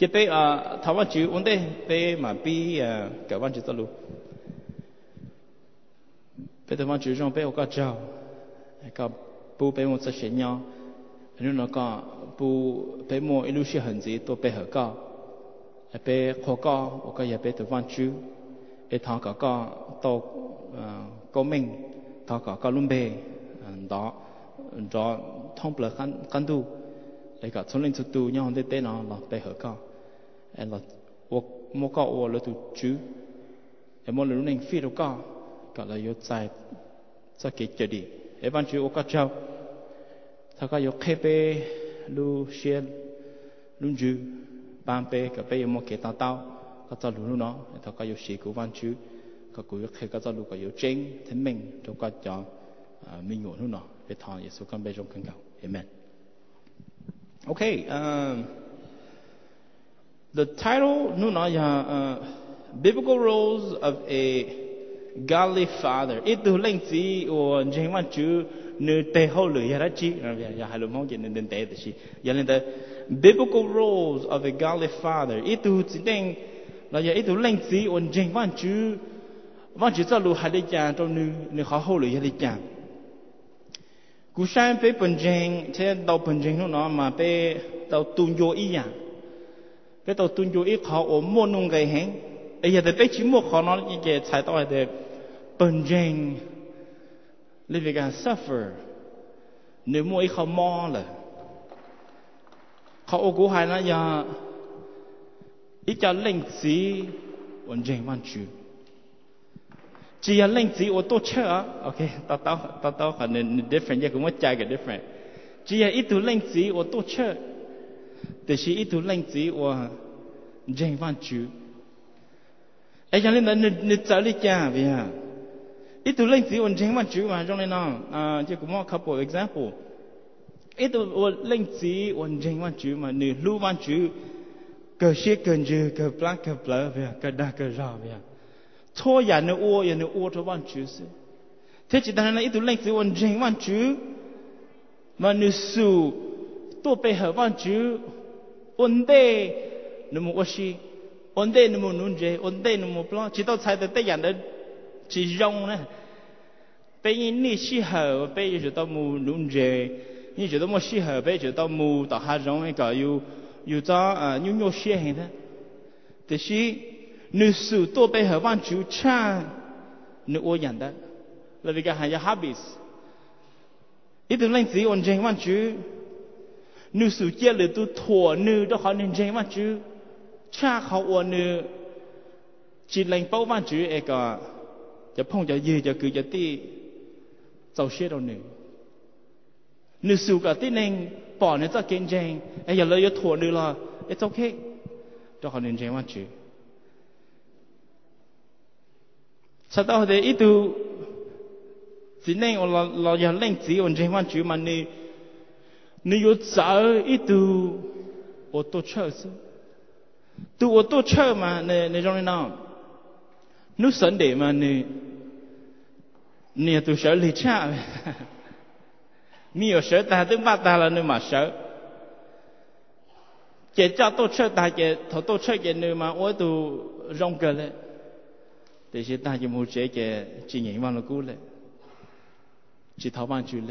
cái bé thảo văn chữ ổn đấy bé mà bi cả văn chữ tao luôn bé thảo văn chữ trong bé ở cái trào cái bu bé một sẽ nhau nên nó có bu bé một ilu sẽ hình gì tôi bé hở cao bé khó cao ở cái bé thảo văn chữ bé thảo cả cao tao có mình thảo cả luôn bé đó đó thông bờ khăn du cái cả trong lên tu nhau để tên nó là bé hở cao là một cao là tu chữ một lần nên phi đâu cao cả là yếu dài cho cái chơi đi ban chữ ở châu thà cái yếu khép bé lu xiên lu chữ ban bé cái bé một cái tao cái tao lu nó thà cái yếu sĩ của ban chữ cái của yếu khép cái tao lu cái yếu chính thiên minh cho cái cho mình ngủ nó để thằng Giêsu con bé trong kinh cầu amen. Okay, the title biblical roles of a godly father. Itu lệnh gì ở trên văn chữ nơi tây hậu lưỡi ra chi, ya hai lùm hông chỉ nên tây đó chi. Ya nên the biblical roles of a godly father. Itu chỉ nên là ya itu lệnh gì ở trên văn chữ cho lù hai lưỡi chàng trong nơi hậu lưỡi hai lưỡi chàng. Cú sáng bé bận rộn, thế đầu bận rộn nó mà bé đầu tuôn vô ý à, bé đầu tuôn vô ý họ ôm mua nung cái hẹn, giờ thì bé chỉ mua họ nó như cái trái tỏi thì bận rộn, living and suffer, nếu mua ý họ mò là, họ ôm cú hai nó giờ, ít cho lệnh gì, ổn định văn chữ. chỉ là lệnh gì ở tổ chức ok tao phải nên different giờ cũng muốn chạy cái different chỉ là ít tu lệnh gì ở tổ chứcแต่是ít tu lệnh gì ở danh văn chữ ấy cho nên là nên trả lời cha vậy à ít tu lệnh gì ở danh văn chữ mà trong này nó chỉ cũng một couple example ít tu lệnh gì ở danh văn chữ mà nếu lưu văn chữ cơ sĩ cần chữ cơ black cơ blur vậy cơ đa cơ rõ vậy thôi nhà nó ô cho văn chữ chứ thế chỉ là ít tu lệnh gì ở danh văn chữ mà nếu su tôi bị hợp văn chữ ổn định nó một cái gì ổn định nó một nút gì ổn định nó một plan chỉ tao thấy được nhà nó chỉ rong nè bây giờ你适合bây giờ tao mua nút gì你觉得我适合bây giờ tao mua tao还rong cái有找有些现的但是你是多被合văn chữ cha你我养的là vì cái hay là habits ít tu lệnh gì ổn định văn chữ nếu sự chia lửa tu thua nếu đó họ nên danh văn chữ cha họ ổn nếu chỉ lệnh bảo văn chữ ấy cảจะ碰จะยืจะคือจะที่เจ้าเชื่อเราหนึ่งnếu sự cảที่nên bỏ nên cho kiến danh ấy giờ lấy thua nếu là it's okay đó họ nên danh văn chữ sau đó thì ít tu chỉ nên là giờ lệnh gì ổn danh văn chữ mà nếu有找一度我多车是，度我多车嘛，那种人呐，你神的嘛你都舍离差，你有舍他都把他了你嘛舍，这叫多车大这头多车这你嘛我都容个了，但是大家没这个经验忘了过了，只逃忘去了。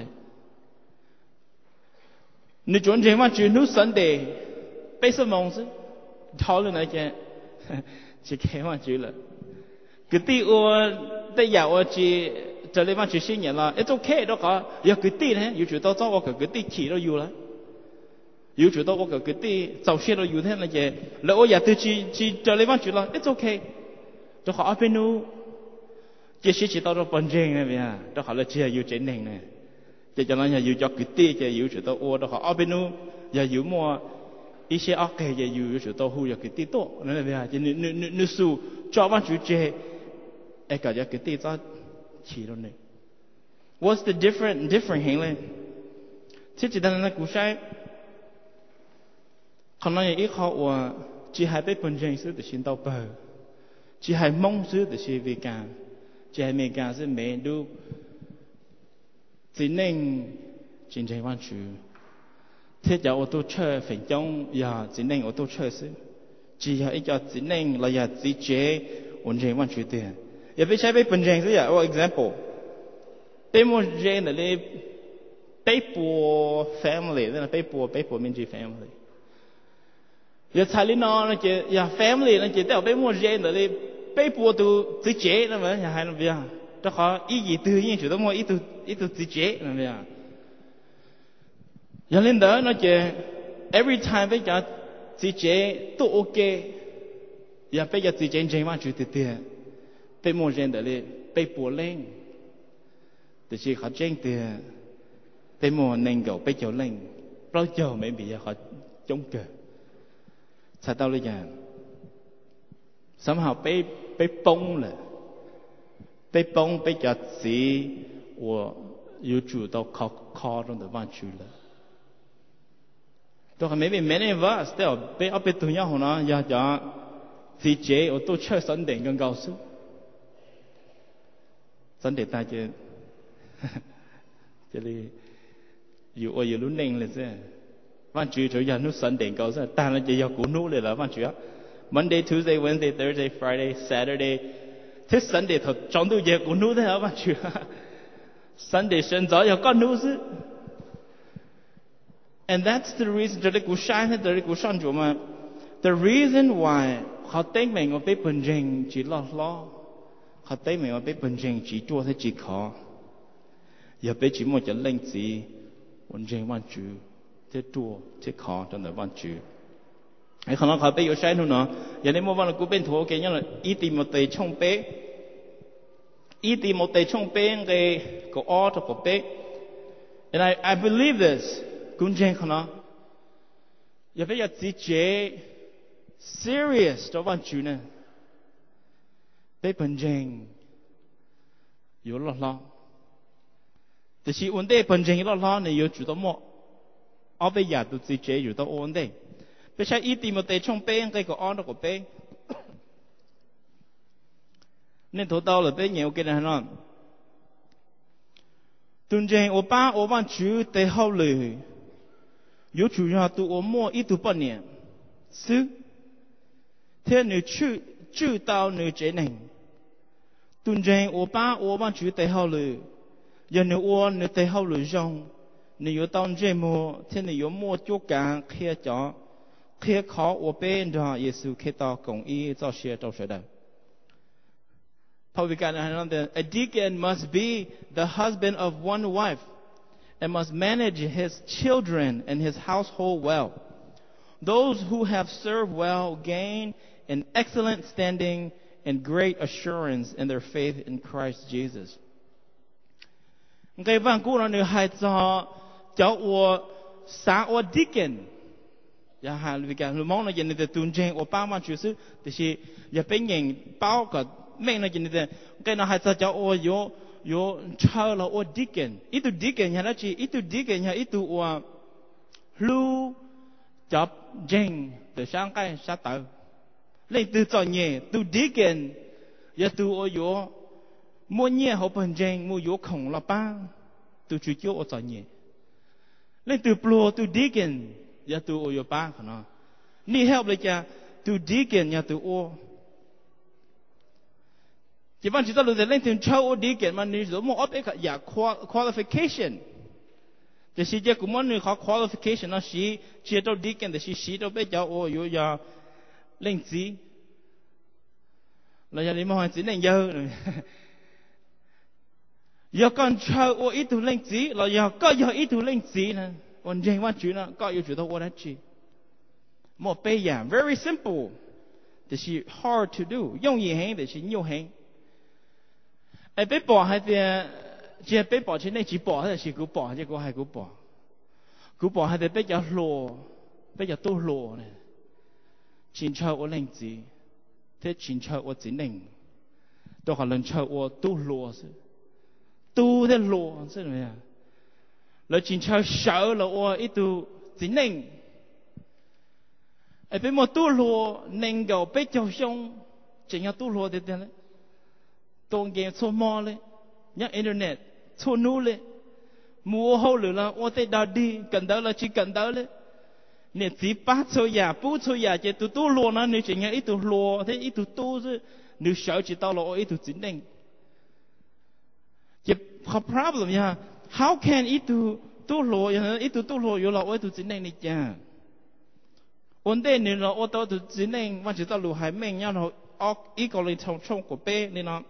你准正văn chữ nu sân đề bây giờ mong chứ tháo lên này cái chỉ cái văn chữ là cái tí ở đây giờ ở chỉ trở lại văn chữ sinh nhật là it's okay đó cả giờ cái tí này yêu chủ tao cho cái tí chỉ đó yêu là yêu chủ tao cái tí giàu xe đó yêu thế là cái là ở giờ tôi chỉ trở lại văn chữ là it's okay đó họ bên nu cái sĩ chỉ tao đó bận rộn này vậy à đó họ là chỉ yêu trên nền này cho nên là yêu cho cái tí cái yêu chủ tao ô đó họ ở bên nu giờ yêu mua ít些ok giờ yêu chủ tao hu giờ cái tí to nên là bây giờ nếu su cho văn chủ chế ai cả giờ cái tí cho chỉ đâu này what's the different hình lên thế chỉ là cú sai còn nói ít họ chỉ hai bên phần chân sự để xin tao bờ chỉ hai mong sự để xin về cả chỉ hai mình cả sự mẹ đủ chỉ nên chiến tranh văn chữ thế giờ ô tô chơi phải trong giờ chỉ nên ô tô chơi chứ chỉ là ít cho chỉ nên là giờ chỉ chế ổn định văn chủ tiền giờ bây giờ bây bình thường thế à for example bây một gen là đi bây bùa family đó là bây bùa mình chỉ family giờ thay lý nó chỉ giờ family nó chỉ theo bây một gen là đi bây bùa tu chỉ chế nó mà nhà hai nó bây giờ đó khó ý gì từ nhiên chủ đó mua ý tu chỉ chế nó bây giờ giờ lên đó nó chỉ every time bây giờ chỉ chế tu ok giờ bây giờ chỉ chế trên văn chủ tiền bây một gen là đi bây bùa lênแต่ชีเขาแจ้งเตือนไปมัวนิ่งกับไปเจ้าเล่งเพราะเจ้าไม่มีเขาจงเกิดใช่เต้าหรือยังสมัยไปปงเลยไปปงไปจัดสีว่าอยู่จุด到คอตรงตัวบ้านชูเลยตัวเขาไม่เป็นmany of us แต่ไปเอาไปตัวอย่างหัวนะอยากจะสีเจ้我都吃神殿跟告诉神殿大家cho nên dù ở lúc này là thế, văn chủ chủ nhà nút sẵn đèn cầu sao, ta là chỉ do cũ nútเลยlà văn chủ á, Monday, Tuesday, Wednesday, Thursday, Friday, Saturday, thế Sunday thật chọn tu giờ cũ nút thế hả văn chủ á, Sunday sinh gió giờ con nút chứ, and that's the reason cho nên cũ sai hay cho nên cũ sai chủ mà, the reason why họ tên mình ở bên bình trình chỉ lo, họ tên mình ở bên bình trình chỉ chua thế chỉ khó. giờ bây chỉ một cái lệnh gì vấn đề văn chủ thế chùa thế khó trong đời văn chủ ấy không nói khỏi bây giờ sai nữa nó giờ này mua văn là cũng bên thổ cái nhá là ý tìm một tề trong cái có ó trong cái bế and I believe this cũng chẳng không nói giờ bây giờ chỉ chế serious trong văn chủ này bế bình trình yếu loแต่ชีวันเดย์เป็นจริงแล้วเนี่ยอยู่จุดมั่วเอาไปอยากดูจีเจอยู่ตัววันเดย์ไปใช้อีตีมาเตะช่องเป้งก็อ้อนตัวเป้งเนี่ยถูกต้องเลยเป้งเหนียวกินอะไรนั่นตุนเจงโอป้าโอวันจูเตะเข้าเลยอยู่จุดยาตัวโอมั่วอีตัวปนเนี่ยซื้อเท่านี้ชื่อดาวเนี่ยเจนึงตุนเจงโอป้าโอวันจูเตะเข้าเลยgiờ nếu uốn nếu thấy hậu lưỡi rong nếu tao chơi mua thế nếu mua chỗ cả kia chó kia khó ở bên đó Giêsu kia tao cùng ý cho xe trong sẽ đời. Paul began a deacon must be the husband of one wife and must manage his children and his household well. Those who have served well gain an excellent standing and great assurance in their faith in Christ Jesus. Cái văn cũ nó nếu hay cho cháu của xã của deacon, giờ hai vì cái lúc mong nó chỉ nên tuân trình của ba man chủ sự, thì chỉ giờ bên nhìn bao cái mấy nó chỉ nên cái nó hay cho cháu của yo chờ là của deacon, ít deacon nhà nó chỉ ít deacon nhà ít của lu chập trình từ sáng cái sáng tới, lên từ cho nhẹ từ deacon giờ từ yo mua nhẹ họ bình trình mua yếu khổng là ba từ chủ yếu ở trong nhẹ lên từ pro từ deacon giờ từ ở yếu ba khả năng ni help lại cha từ deacon nhà từ ô chỉ vẫn chỉ ta luôn lên từ châu ở deacon mà ni rồi mua ốp cái nhà qualification thì chỉ giờ cũng muốn ni có qualification nó chỉ đâu deacon thì chỉ đâu bây giờ ô yếu giờ lên gì là giờ đi mua chỉ nên giờ giờ con chờ ô ít tu linh trí là giờ có giờ ít tu linh trí nè còn riêng văn chữ nó có yêu chủ đâu ô đó chi một bây giờ very simple thì chỉ hard to do dùng gì hành thì chỉ nhiều hành ai biết bỏ hay thì chỉ biết bỏ trên này chỉ bỏ hay chỉ cứ bỏ chứ có hay cứ bỏ hay thì biết giờ tu lồ này chính chờ ô linh trí thế chính chờ ô chính linh tôi còn lần chờ ô tu lồ tu thế lộ thế này à, là chính chơi sợ là ô ít tu chính nên, ai biết một tu lộ nên cầu biết cho xong, chỉ là tu lộ thế đấy, tôn game số mò lên, nhá internet số nú lên, mua hậu lửa là ô tê đào đi, cần đó là chỉ cần đó lên, nè chỉ ba số nhà bố số nhà chỉ tu luôn nó nè chỉ nghe ít tu luôn thế ít tu chứ nè sợ chỉ tao lo ít tu chính định chỉ có problem nha how can ít tu luôn ít tu luônอยู่lo ít tu chính định này cha vấn đề này là ô tô tu chính định mà chỉ tao lo hay mình nhau nó ít có lên trong của bé nên nó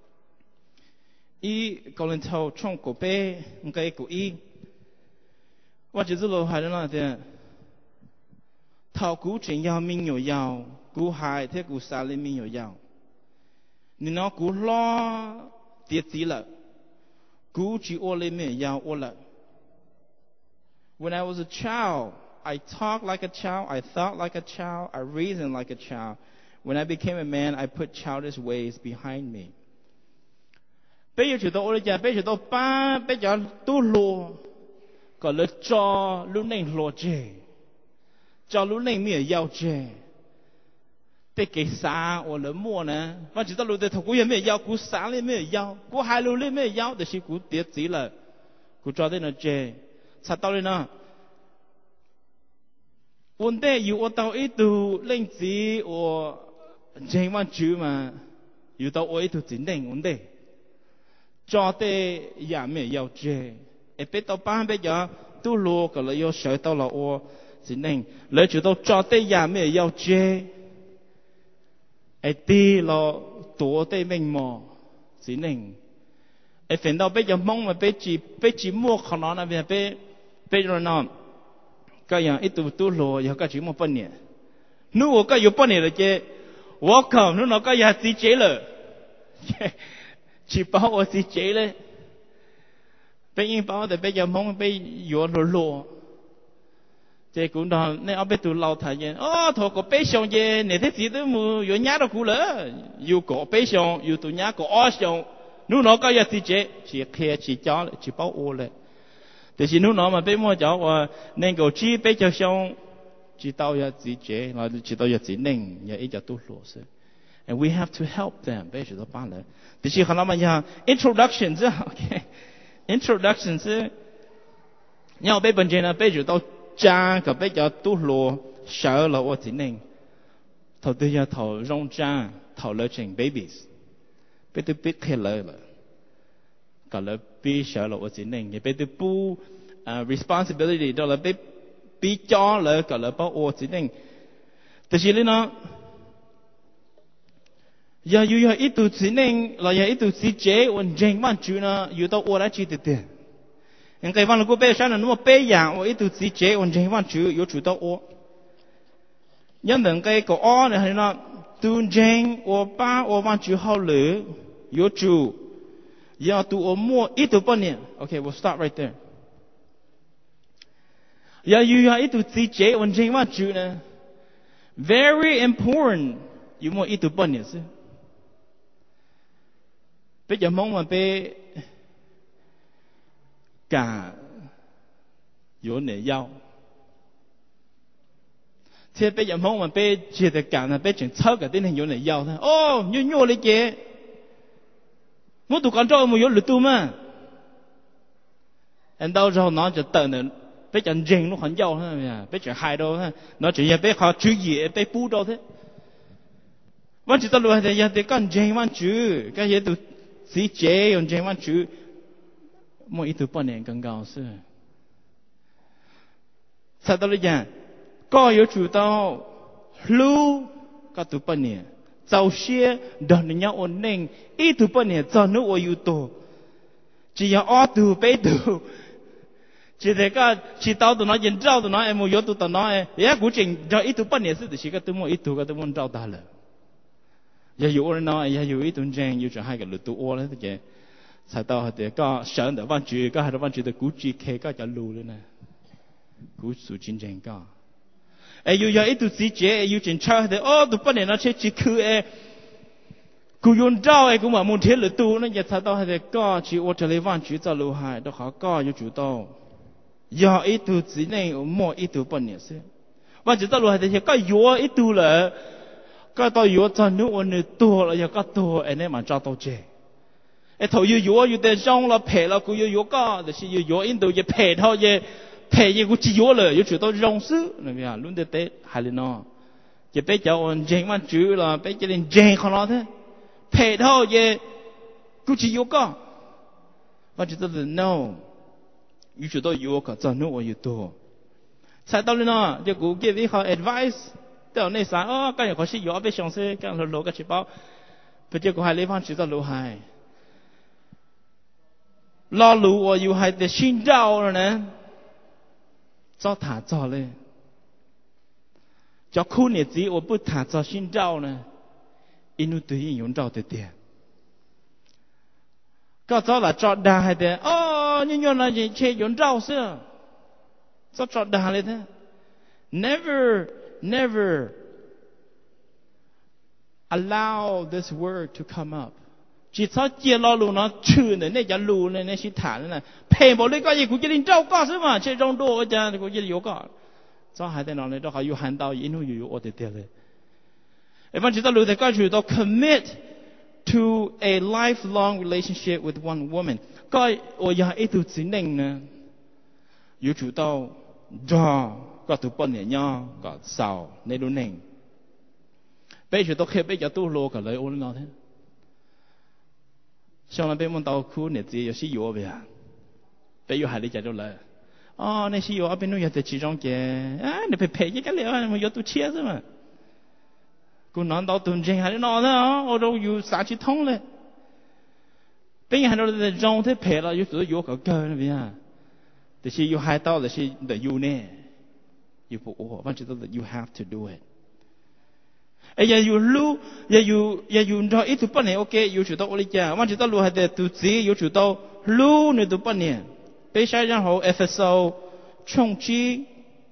ít có lên trong của bé cái của ít và chỉ lo hay nó thế thảo cú chuyện yao minh nhiều yao cú hại thế cú xa lên minh nhiều yao nên nó cú lo tiệt gì là cú chỉ ô lên minh yao ô là when I was a child I talked like a child I thought like a child I reasoned like a child when I became a man I put childish ways behind me bây giờ chúng tôi ôi giờ bây giờ tôi ba bây giờ tu lùa còn là cho lúc này lùa chê cho lúc này mới要chê để cái啥我了么呢我知道路的头古也没要古啥嘞没要古海路嘞没要但是古跌子了古抓的那chê查到了呢问题有我到一度令子我千万注嘛有到我一度真定问题cho tê ya me yao che e pe to ba be ya tu lo ka lo yo sho to lo o sin ning le chu to cho tê ya me yao che e ti lo to tê meng mo sin ning e fen do be ya mong ma be chi mo kho no na be ro no ka ya i tu lo ya ka chi mo pa ne nu wo ka yo pa ne le che wo ka nu no ka ya ti che le chỉ bảo ở gì chế đấy, bây giờ bảo thì bây giờ mong bây giờ lồ, chế cũng đó, nên ở bên tụ lâu thời gian, thôi có bây xong gì, này thế gì đó mua, giờ nhá đâu cũng lỡ, giờ có bây xong, giờ tụ nhá có ở xong, nếu nó có gì chế, chỉ kia chỉ cho, chỉ bảo ô đấy,แต่是nếu nó mà bây mua cho, nên có chỉ bây giờ xong, chỉ tao giờ gì chế, mà chỉ tao giờ gì nên, giờ ít giờ tụ lồ thôi. And we have to help them. Bây giờ đó là, thì chỉ khả năng mà nhà introduction chứ, okay, introduction chứ, nhau bây bên trên là bây giờ tao cha cái bây giờ tu lùa sợ là ở chính nên, thầu tư giờ thầu rong cha thầu lỡ trình babies, bây tôi biết khi lỡ là, cái lỡ bị sợ là ở chính nên, bây tôi bu responsibility đó là bị cho lỡ cái lỡ bao ở chính nên, thì chỉ là nó giờ yêu ít tu chỉ nên là giờ ít tu chỉ chế ổn định mà chú nó yêu到我来记得的，应该放了过背上了，那么背样我ít tu chỉ chế ổn định mà chú有主到我，因能该个哦呢係啦，tu正我把我嘛chú好了，有主，要tu我摸ít tu半年 ，OK， we'll stop right there。giờ yêu ít tu chỉ chế ổn định mà chú呢 ，very important， 有摸ít tu半年是。bây giờ mong mà bé cả有你要，thế bây giờ mong mà bé chỉ được cả là bé chỉ抄cái tên hình有你要thôi，nhô lấy gì，我读完之后没有力度嘛，然后之后nó就等了，bé chỉ rèn nó còn要thôi，bé chỉ hai đâu thôi，nó chỉ là bé họ chú ý bé bù đâu thế，我只到路係要得幹rèn完住，cái嘢都。chỉ chế用这样去，莫一度半年更高是。查到了呀，ก็有主到路ก็度半年，早些到人家我能一度半年早努我有多，只要二度八度，只得个只到到那人照到那冇有度到那，人家估計就一度半年是就是個都冇一度個都冇照到了。giờ有人nói giờ有一段正要做hai個律都屙咧，嘅才到佢哋個上到翻住，個喺度翻住就估住企個就路咧呢，估數真正個，要有一段時間要整出佢哋，都不能攞出去佢佢用招咁話冇鐵律都呢，日才到佢哋個住我就嚟翻住就路係都好個要做到，有一段時間冇一段半年先，或者到路係哋個有一段啦。ก็ต่ออยู่ตอนนู้นนี่ตัวแล้วยังก็ตัวไอ้เนี่ยมันจะตัวเจไอ้ถอยอยู่อยู่แต่ช่องเราเพลเรากูอยู่ก็แต่สิอยู่อินโดจะเพลเท่าเย phê gì cũng chỉ vô lời, chủ tôi rong sư, này bây giờ luôn để hay là nó, chỉ bé cháu anh dành mà chữ là bé chỉ nên dành không nó thế, phê thôi gì cũng chỉ vô có, và chủ tôi là no, chủ tôi vô cả cho nó ở YouTube, sai đâu lên nó, chỉ cũng give ý họ advice, tao này sao, cái này có gì vô bé xong xe, cái nó lố cái chỉ bảo, bây giờ cũng hay lấy phong chủ tôi lố hay. Lo lù ởอยู่ hay để xin rau rồi nè, cho thả cho lên, cho khu này chỉ ở bút thả cho xin rau nè, inu tự nhiên dùng rau để tiền, có cho là cho đà hay để, nhưng là gì chơi dùng rau xưa, cho đà lên thế, never allow this word to come up. Chỉ sao chia lo lù nó trừ này giờ lù này chỉ thả này phê bộ lấy cái gì cũng chỉ đến trâu có chứ mà chơi trong đồ ở nhà cũng chỉ có có cho hai tên nó này đó họ yêu hành đạo yên hữu yêu ở đây đấy. Em chỉ ta lù thì cái chuyện đó commit to a lifelong relationship with one woman. Cái ở nhà ít tu chính định nè, yêu chủ đạo do có tu bận nhẹ nhau có sao nên luôn nè. Bây giờ tôi khi bây giờ tu lô cả lời ôn nó thế. Sau này bên môn tàu khu này chỉ có sử dụng về, bây giờ hai đứa chạy đâu lại, này sử dụng ở bênนู้giờ chỉ trong cái, này phải phê cái liệu mà giờ tôi chia thôi mà, cô nói tàu tuần trình hai đứa nó đó, ở đâuอยู่xã chỉ thôngเลย, bây giờ hai đứa trong thế phê làอยู่tựอยู่cả cơ này bây giờ,แต่是อยู่hai tàu là是得อยู่呢，อยู่不我，反正都是 you have to do it. Giờ you lu, giờ you cho ít tu bận này, ok, you chủ động đi cha, mà chủ động lu hay để tu gì, you chủ động lu nữa tu bận này. Bây giờ rằng họ FSO chung chi,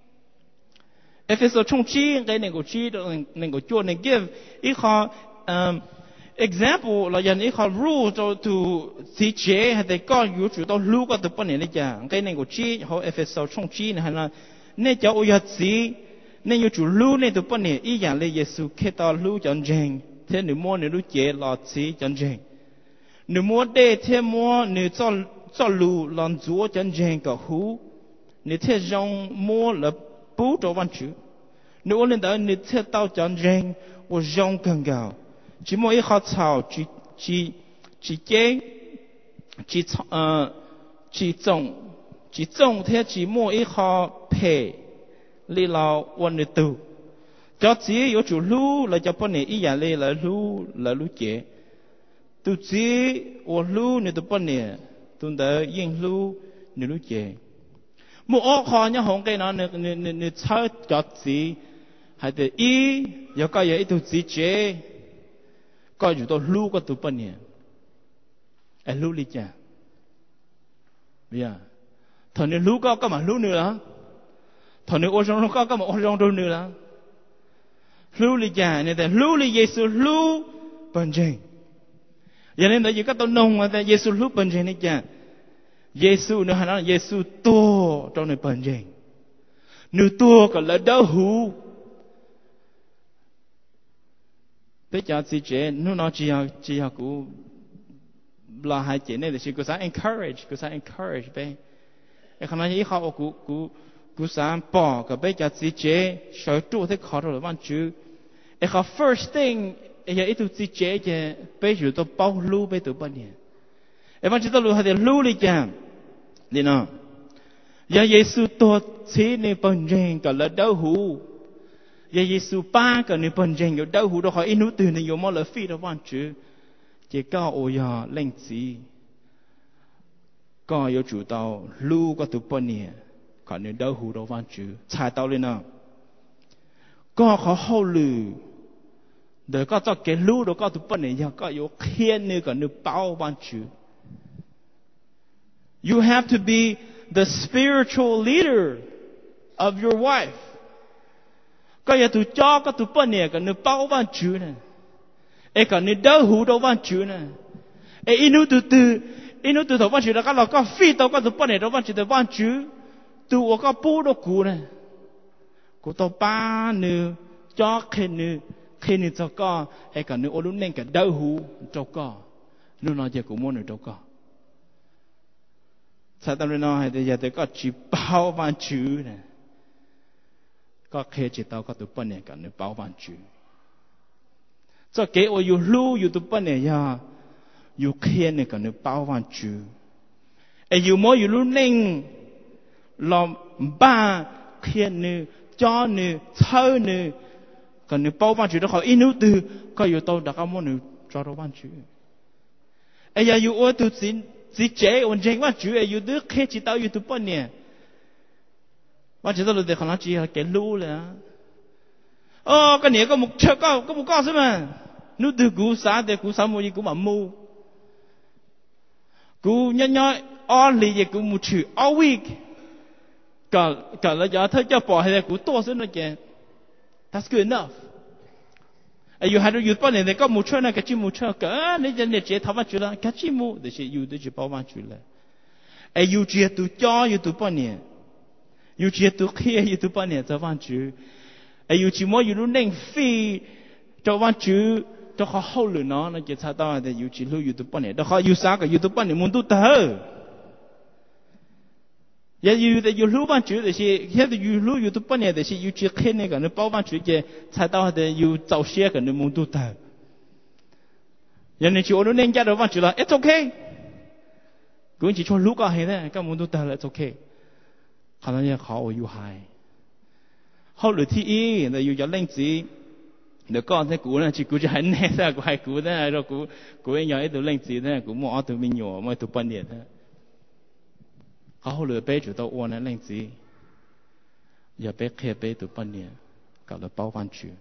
cái này của chi, này của chua này give, ít họ example là giờ ít họ rule cho tu gì chế hay để có you chủ động lu có tu bận này đi cha, cái này của chi, họ FSO chung chi này hay là nên cho ôi gì nên yêu chủ lưu nên tụi bọn này ý dạng là Giêsu khi ta lưu chọn rèn thế nếu mua nếu lưu chế lọt xí chọn rèn nếu mua để thế mua nếu cho lưu làm chúa chọn rèn cả hú nếu thế rong mua là bú cho văn chữ nếu ôn lên đó nếu thế tao chọn rèn và rong càng gạo chỉ mua ít hạt thảo chỉ chế chỉ trồng thế chỉ mua ít hạt phe li lao quan niệm tu, cho chỉ có chủ lưu là cho bọn này ý dạng là lưu chế, tu chỉ ở lưu này tu bọn này tu đã yên lưu này lưu chế, một ở khó nhá hông cái nó ne chơi cho chỉ hay để ý, có cái gì tu chỉ chế, có chủ tu lưu có tu bọn này, lưu li cha, bây giờ, thằng này lưu có mà lưu nữa hả? Thằng này ô trong nó có mà ô trong đâu nữa là lưu li già này, lưu li Giêsu lưu bần trình, vậy nên tại vì các tôn nông mà tại Giêsu lưu bần trình này cha, Giêsu nó hay nói là Giêsu to trong này bần trình, nếu to còn là đau hú, bây giờ chị trẻ nó chỉ học cũng là hai chị này thì cô sẽ encourage bé, cái khả năng ý họ cũng cú sáng bỏ cái bây giờ chỉ chế sở trụ thế khó rồi bạn chứ, cái first thing cái ít tu chỉ chế cái bây giờ tôi bao lưu bây giờ bao nhiêu, cái bạn chỉ tôi lưu hay là lưu đi chăng, đi nào, giờ Giêsu tôi chỉ nên bận rộn cái là đau hú, giờ Giêsu ba cái nên bận rộn cái đau hú đó họ ít nút từ nên nhiều món là phi đó bạn chứ, chỉ cao ôi ya lên gì, có yêu chủ đạo lưu có tu bao nhiêu còn nếu đau hù đâu văn chữ trái tao lên nào có khó hậu lử để có cho cái lưu đó có tụi bọn này có yếu khiên nữa còn nếu bao văn chữ you have to be the spiritual leader of your wife có yếu tụi cho có tụi bọn này còn nếu bao văn chữ này còn nếu đau hù đâu văn chữ này inu từ thầu văn chữ là có có phi đâu có tụi bọn này đâu văn chữ từ văn chữ tu ở cái bố đó cũ này, cũ tao ba nữa, cho khi nữa cho có, hay cả nữa ở lúc này cả đau hú cho có, lúc nào giờ cũng muốn được cho có. sai tao nó hay thì giờ tôi có chỉ bao van chữ này có khi chỉ tao có tụi bên này cả nó bao van chữ cho kế ở yêu lưu yêu tụi bên này ya yêu khi này cả nó bao van chữ yêu mỗi yêu lưu nên làm ba khi này cho này chơi này cả nó bao van chữ đó họ inu từ có yêu tao đã có mỗi này cho nó van chữ giờ yêu ở tụi chỉ chế ổn định van chữ yêu đứa khi chỉ tao yêu tụi bên này van chữ đó là để họ nói chỉ là cái lưu là cái này có một chơi có một con gì mà nếu từ cú xã mua gì cú mà mua cú nhoi on lì gì cú một chữ all week cả là giờ thấy cho bỏ hay là cú to xíu nữa kìa that's good enough you had you bao này có một chơi này cái chi một chơi cả nếu như này chỉ tháo vào chữ là cái chi một để chỉ you để chỉ bao vào chữ là you chỉ tu cho you tu bao này you chỉ tu kia you tu bao này cho vào chữ you chỉ muốn you nên phi cho vào chữ cho họ hậu lửa nó chỉ sao tao thì you chỉ lưu YouTube này đó họ you sao cả YouTube này muốn tu tớ giờ you lưu vào chữ thì hiện tại you lưu YouTube này thì you chỉ khen này cả nó bao vào chữ cái sao tao thì you tạo share cả nó muốn tu tớ giờ này chỉ ở nên ra được vào chữ là it's okay cũng chỉ cho lưu cả hay đấy các muốn tu tớ là it's okay khả năng là khó ở you high hậu lửa thi y là you dẫn lên gì nếu con thế cú này chỉ cú cho hắn nghe ra của hai cú thế rồi cú ấy nhớ tụi lên gì thế cú mua tụi mình nhỏ mua tụi bận điện thế họ lừa bé chủ tao uốn này lên gì giờ bé kia bé tụi bận điện cả là bao văn chữ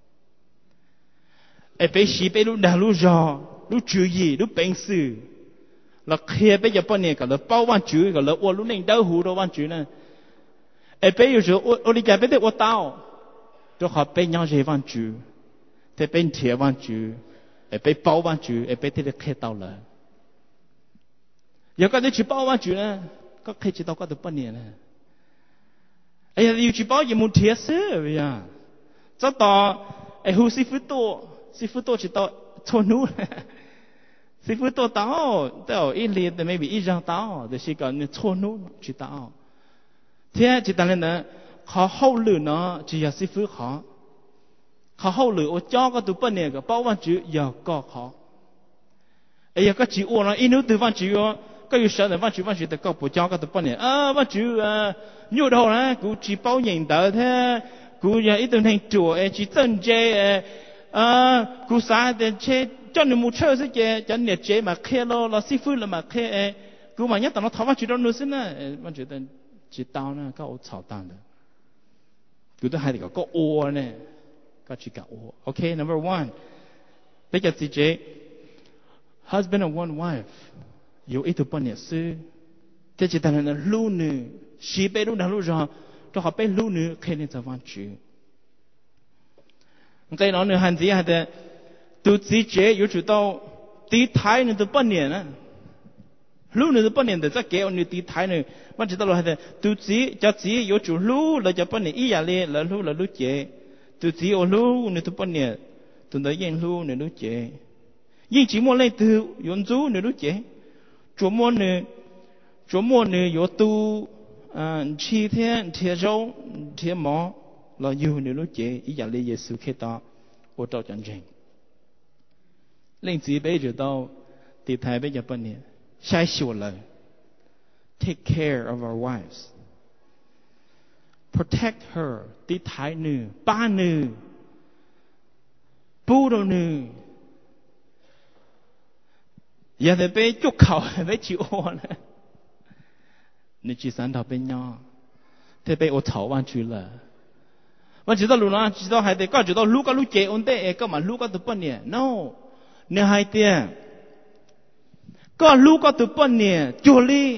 ấy bé xí bé lúc nào lúc giò lúc chữ gì lúc bệnh sự là kia bé giờ bận điện cả là bao văn chữ cả là uốn lúc nên đau hú đâu văn chữ này ấy bé giờ uốn đi cái bé thì uốn tao cho họ bé nhau gì văn chữ thế bên thiệt văn chữ, bên bao văn chữ, bên thế được khai tao là, giờ cái đấy chỉ bao văn chữ nè, có khai chỉ tao có được bao nhiêu nè, giờ chỉ bao gì muốn thiệt xứ vậy à, cho tao, hú sư phụ tổ chỉ tao thôn nú, sư phụ tổ tao ít liệt thì maybe ít răng tao, thì chỉ cần thôn nú chỉ tao, thế chỉ tao lên nè, họ hậu lửa nó chỉ là sư phụ họ hậu lửa ở cho cái tụi bên này cái bao văn chữ giờ có khó, giờ cái chữ ô nó in từ văn chữ cái yêu sợ là văn chữ từ có bộ cho cái tụi bên này văn chữ nhiều đâu nè cũng chỉ bao nhiêu đỡ thế cũng giờ ít tụi thành chùa chỉ chân chế cũng sao để chế cho nên một chơi sẽ chế cho nên chế mà khe lo là sư phụ là mà khe cũng mà nhất tao nó tháo văn chữ đó nữa xin nè văn chữ tên chỉ tao nè có ô chảo tao nè cũng tôi hay thì có ô nè có chỉ cả ô okay number one bây giờ thì chế husband and one wife yêu ít tụi bạn sư thế chỉ thành là lưu nữ sĩ bé lúc nào lúc rồi cho họ bé lưu nữ khi nên văn chữ cái đó nữa hành gì hay là tụi chị chế yêu chủ tao tí thái nữa tụi bạn nè lưu nữ tụi bạn nè để cho kéo nữ tí thái nữa bạn chỉ tao là hay là tụi chị cho chị yêu chủ lưu là cho bạn nè ý là lưu là lưu chế tụi chị ở lưu nữa tụi bạn nè tụi nó yên lưu nữa lưu chế nhưng chỉ muốn lấy từ yon chú nữa lưu chế chúa muốn nữa有tu七天贴肉贴毛là yêu nữa lưu chế ý là lấy Giêsu khi ta ở trong chân chính令子bây giờ tao thì thay bây giờ bạn nè sai sửa lời take care of our wives protect her tí thái nữ ba nữ bù đồ nữ giờ thì bé chúc khẩu bé chịu ô nè nếu chỉ sản thảo bên nhau thế bé ô thảo văn chữ là văn chữ đó lúc nào chỉ đó hay để có chữ đó lúc chế ổn định có mà lúc tụi bạn nè no nếu hay tiền có lúc tụi bạn nè chùa li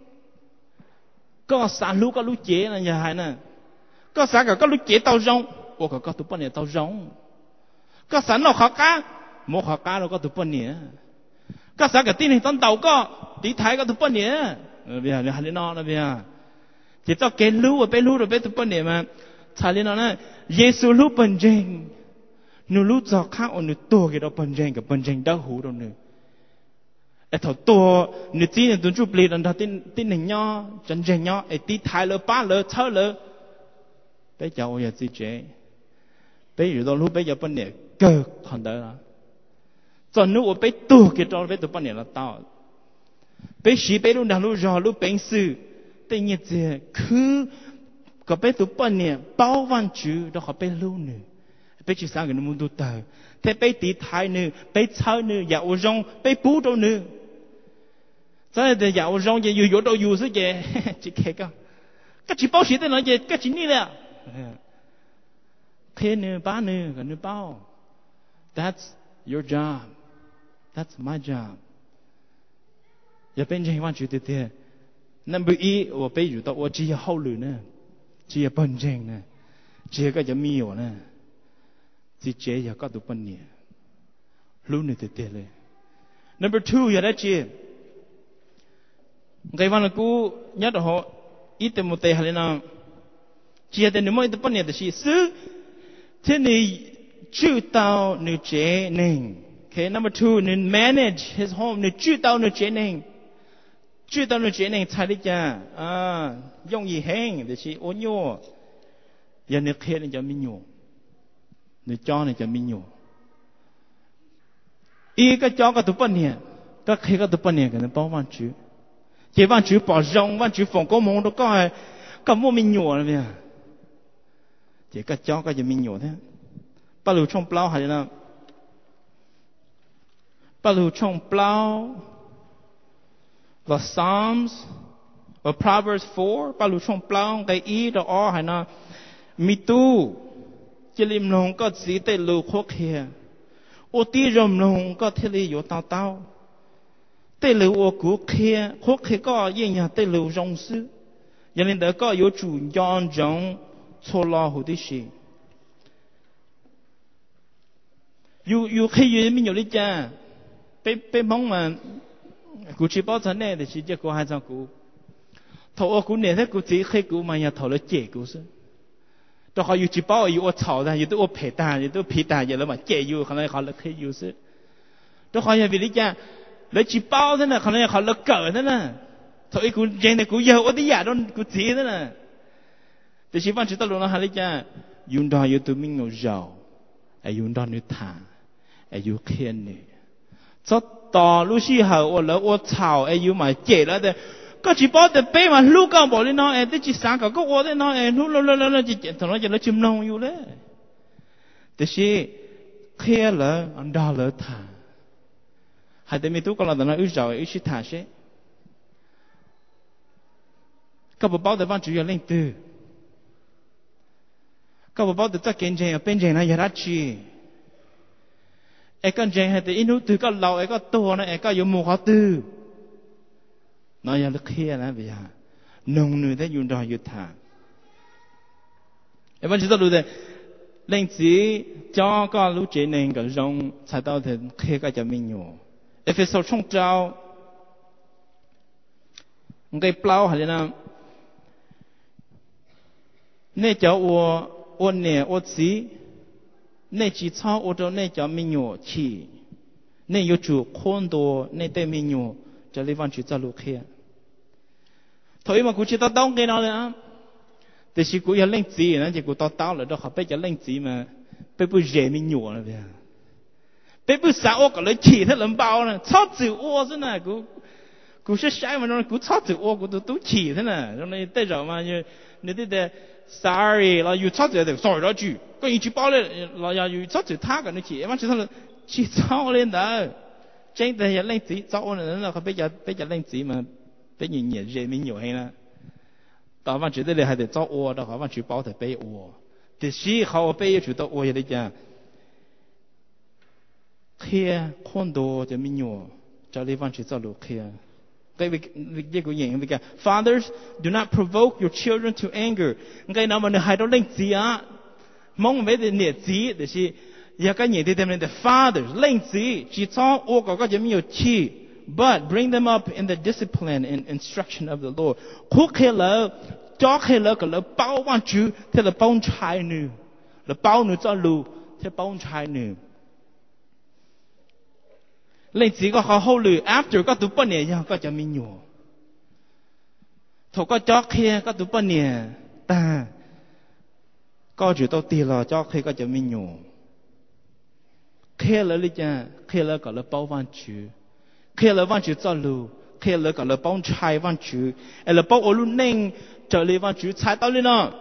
có sản lúc chế là nhà hay nè có sản cả lúc chế tao rong ô có tụi bạn nè tao rong có sản nào khó cá một khó cá đâu có tụi bạn nè có sản cả tin hình tao tàu có tí thái có tụi bạn nè bây giờ hay nó là bây giờ chỉ tao kén lưu ở bên lưu rồi bên tụi bạn nè mà thà lên nó nè Giêsu lưu bần jeng nu lưu giọt khác ở nu tua cái đó bần jeng cái bần jeng đau hú đâu nữa thầu tua nữ tí này tuần chụp liền đó tin hình nho chân chân nho tí thái lỡ ba lỡ thơ lỡ bây giờ ôi gì chế bây giờ lúc bây giờ bên này cơ còn đỡ đó cho nếu ở bây tu cái đó bây tu bên này là tao bây sĩ bây lúc nào lúc rò lúc bệnh sự tự nhiên gì cứ có bây tu bên này bao văn chữ đó họ bây lâu nữa bây chỉ sang cái nó muốn tu tờ thế bây tí thái nữa bây thơ nữa giờ ở trong bây bù đâu nữa cho nên giờ ở trong giờอยู่đâuอยู่sự gì chỉ cái cái chỉ bao sĩ thế nói gì cái chỉ ní là thế nữa ba nữa cái nữa bao that's your job that's my job giờ bên trên văn chữ thế thế number 一我被遇到我只有好路呢只有本正呢只有个就没有呢只这也搞到半年路呢thế thế嘞number 2 giờ đó chị cái văn là cú nhớ được họ ít từ một tệ hay nào chỉ là nếu mà ít半年的是是thế này chịu tao nữ chế nên okay number 2 nên manage his home nên chịu tao nữ chế nên chịu tao nữ chế nên thay đi cha dùng gì hẹn để chỉ ôn nhô giờ nữ kia nên cho mình nhô nữ cho nên cho mình nhô ý cái cho cái tụi bạn nè cái kia cái tụi bạn nè cái nó bao văn chữ chỉ văn chữ bảo rong văn chữ phòng có mong đó có mua mình nhô rồi nè chỉ cái cho cái cho mình nhô thế bao lâu trong bao hay là bao lâu trong bao the Psalms or Proverbs 4 bao lâu trong bao cái ý đó ở hay là mi tu chỉ lim lòng có gì để lưu khó khăn ô tí rầm lòng có thể lưu yếu tao tao để lưu ô cú khía khó khăn có yên nhà để lưu rong sư cho nên đó có yếu chủ nhân giống cho lo hồ đi xí you khi you mình nhiều đi cha pe mong mà cú chỉ bảo thân này thì chỉ cho cô hai trăm cú thầu cú này thế cú chỉ khi cú mà nhà thầu nó chế cú sư đó họ you chỉ bảo you thầu ra you tôi phê ta you tôi phê ta vậy là mà chế you khả năng họ là khi you sư đó họ nhà vì đi cha lấy chỉ bảo thế này khả năng họ là cỡ thế này thầu cú chế này cú giờ ở đi nhà đó cú chỉ thế này thì chỉ văn chỉ tao luôn là hai đi cha you đó you tôi mình ngồi giàu you đó nữa thà you khen nữa cho tao lúc xí hậu ở lỡ ở chảo you mà chế là thế có chỉ bảo để bé mà lúc cao bỏ lên nó để chỉ sáng cả có ở đây nó lúc lúc chỉ thằng nó chỉ là chim nông you đấy thế thì khen là anh đó là thà hai đứa mình tu còn là nó giàu chỉ thà chứ có bảo để văn chủ yếu lên từ có bảo để chắc kiến chế ở bên trên này ra chi cái chế hay thì inu từ có lâu cái to này cái有木好từ nó là kia là bây giờ nông người thấy dùng đó dùng thà em vẫn chỉ tao nói lên chỉ cho có lúc chế nên cái rong才到的kia cái cho mình nhổ Ephesos trong trao cái plau hay là nên cho我呢我自那几操我都那叫民谣去那有主很多那对民谣这里方去走路去thôi mà cụ chỉ tao đóng cái nào nữa thì chỉ cụ lên gì nữa chỉ cụ tao là đó họ bây giờ lên gì mà bây bữa dễ mình nhổ rồi bây bữa sao có lấy chỉ thế làm bao nè chót chịu ô thế này cụ sẽ sai mà nó cụ chót chịu ô cụ tôi chỉ thế này cho nên tới giờ mà như thế để sorry là you chót chịu thì sorry đó chứ có những chỉ bao lên là you chót chịu thà cái này chỉ em chỉ thằng chỉ chót lên đó chính là lên gì chót nữa là họ bây giờ lên gì mà bây giờ nhiều dễ mình nhổ hay là tao vẫn觉得你还得找我的话，我去包的背我，但是好背就到我这里讲，开很多就没有，这里方去找路开。这个言语讲 ，Fathers do not provoke your children to anger。该那么你还到令子啊，梦为的日子，就是也个年代他们的 Fathers 令子，只找我个就没有去。But bring them up in the discipline and instruction of the Lord. Khúc khi lỡ, cho khi lỡ cái lỡ bao quan chữ, thế là bao trai nữ, là bao nữ cho lù, thế bao trai nữ. lên chỉ có họ hậu lử after có tụi bên này có cho mình nhổ thầu có cho kia có tụi bên này ta có chữ tao tiền là cho kia có cho mình nhổ kia là lý cha kia là có là bao văn chữ kia là văn chữ cho lưu kia là có là bao trái văn chữ là bao ở luôn nên trở lại văn chữ trái tao lên nó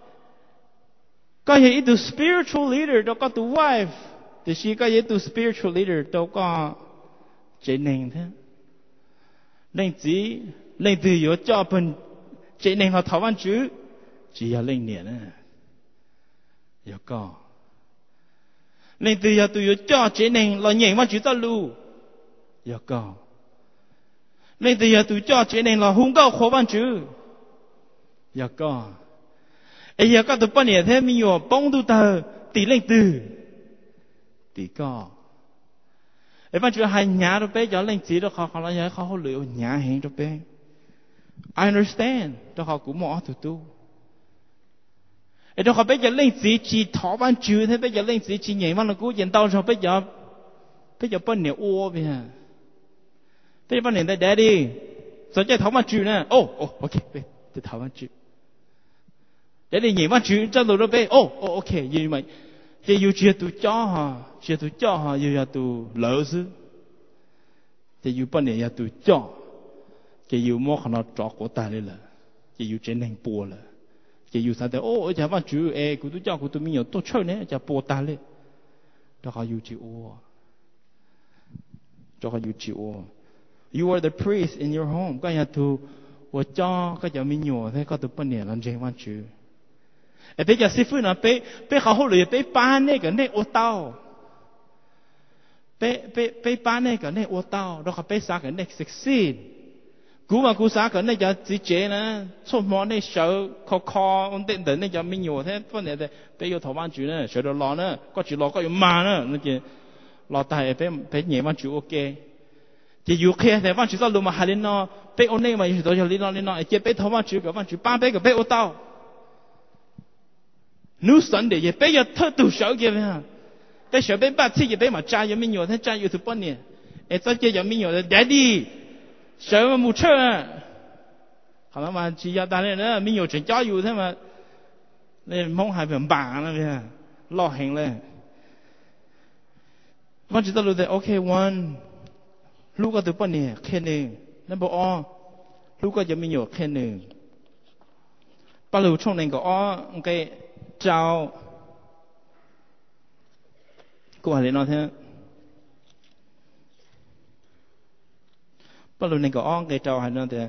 có gì từ spiritual leader đâu có tụi wife thì chỉ có gì từ spiritual leader đâu có chế nên thế nên chỉ nên từ yếu cho bên chế nên họ thảo văn chữ chỉ là lên niệm nè yếu có nên từ yếu cho chế nên là nhảy văn chữ ta lưu yếu có nên từ yếu cho chế nên là hung cao khó văn chữ yếu có ấy yếu có tụi bên này thế mình yếu bông tu tờ tỷ lên từ tỷ có ấy văn chữ hai nhà đó bé cho lên chỉ đó họ nói họ lựa nhà hiện đó bé I understand đó họ cũng mò tụi tu ấy đó họ bé cho lên chỉ thọ văn chữ thế bé cho lên chỉ nhảy văn là cú diễn tao rồi bé cho bên này ô bây giờ bé bên này đây đi rồi cho thọ văn chữ nè ok bé để thọ văn chữ để đi nhảy văn chữ cho rồi đó bé ok gì mà chỉ yêu chia tụi cho họ yêu tụi lỡ chứ chỉ yêu bên này yêu tụi cho chỉ yêu mua khăn trọ của ta đây là chỉ yêu trên hành bùa là chỉ yêu sao thế chả văn chữ của tụi cho của tụi mình nhiều tốt chơi nữa chả bùa ta lên đó họ yêu chịu cho họ yêu chịu you are the priest in your home cái nhà tụi của cho cái nhà mình nhiều thế có tụi bên này làm gì văn chữ bây giờ sư phụ nói bây họ hỗ trợ bây bán này cái này ô tao bây bán này cái này ô tao đó họ bây sáng cái này succeed cú mà cú sáng cái này giờ chỉ chế nè số món này sợ khó ổn định này giờ mình nhiều thế vấn đề bây giờ thầu bán chủ nè sợ đồ lo nè có chỉ lo có dùng mà nè nó chỉ lo tài bây nhẹ bán chủ ok chỉ yêu kia thì bán chủ sao luôn mà hai lên nó bây ổn định mà yêu đồ cho lên nó chỉ bây thầu bán chủ cái bán chủ bán bây cái bây ô tao New Sunday 也别要特独少嘅咩？别小别把自己别嘛炸有没有？他炸有头半年，这些有没有的？Daddy， 小嘛冇车啊，好了嘛，只要当然呢，没有全加油他嘛，你梦还不办了咩？老狠了。我知道了的 ，OK one， ลูกก็ตัว半年แค่นึงนั่นบอกอ๋อลูกก็ยังไม่有แค่นึงป้าลูกช่วงนึงก็อ๋อโอเคchào cô hỏi lên nói thế bắt đầu này có ông cái chào hỏi nói thế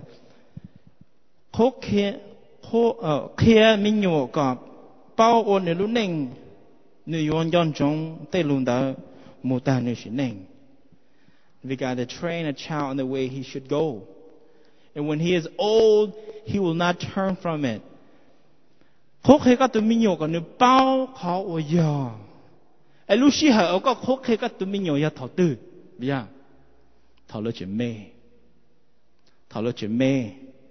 kia mình nhổ có bao ôn này lúc neng người yon yon trong tây lùng đó mô tả người sĩ neng we got to train a child in the way he should go and when he is old he will not turn from it khúc khi các tụi mình nhổ còn nếu bao khó ở giờ, ai lúc xí hở có khúc khi các tụi mình nhổ giờ thảo tư, bây giờ thảo lo chuyện mê,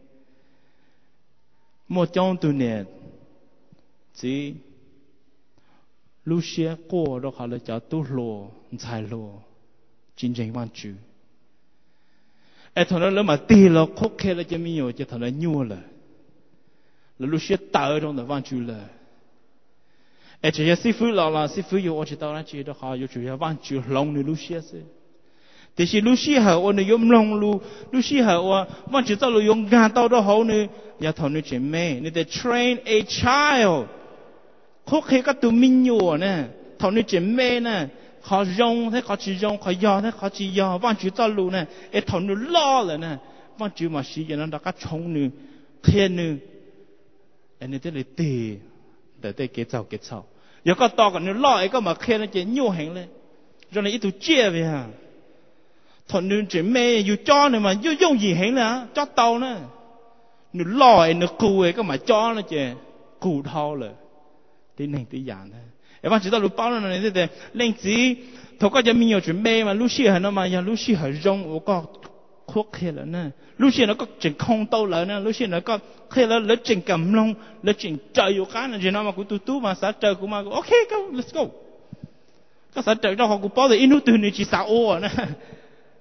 một trong tụi này chỉ lúc xí qua đó họ là cho tu lô, giải lô, chiến tranh văn chữ, ai thằng nó lớn mà tì lo khúc khi là cho mình nhổ cho thằng nó nhua là lúc xưa tạo trong đó văn chữ là, chỉ là sư phụ là sư phụ yêu chỉ tạo ra chỉ đó họ yêu chủ yếu văn chữ long lúc xưa thế, thì khi lúc xưa họ ôn dùng long lúc xưa họ văn chữ tạo là dùng gà tạo đó họ nữa, giờ thằng nó chỉ mê, nên they train a child, khúc khi các tụi mình nhiều nè, thằng nó chỉ mê nè, họ dùng thế họ chỉ dùng, họ dò thế họ chỉ dò, văn chữ tạo luôn nè, thằng nó lo rồi nè, văn chữ mà sử dụng nó các chống nữa, thiên nữa anh ấy tới tì để tới kết sau giờ có to còn nó lo cái mà khen nó chỉ nhiều hành lên rồi này ít tụ chia về à thằng nó chỉ mê yêu cho này mà yêu dùng gì hành nữa cho tàu nữa nó lo nó cù cái mà cho nó chỉ cù thao rồi tí này tí dạng thôi em bạn chỉ tao lúc bao nó này thế lên chỉ thằng cóจะมีอยู่chuẩn mê mà lúc xưa nó mà giờ lúc xưa hơi rong có khúc kia là nè lúc xưa nó có chuyện không tao lại nè lúc xưa nó có khi là lấy chuyện cầm lông lấy chuyện trời yêu cá nè chuyện nào mà của tu mà xã trời của mà ok go let's go các xã trời đó họ cũng bảo là inu từ này chỉ xã ô nè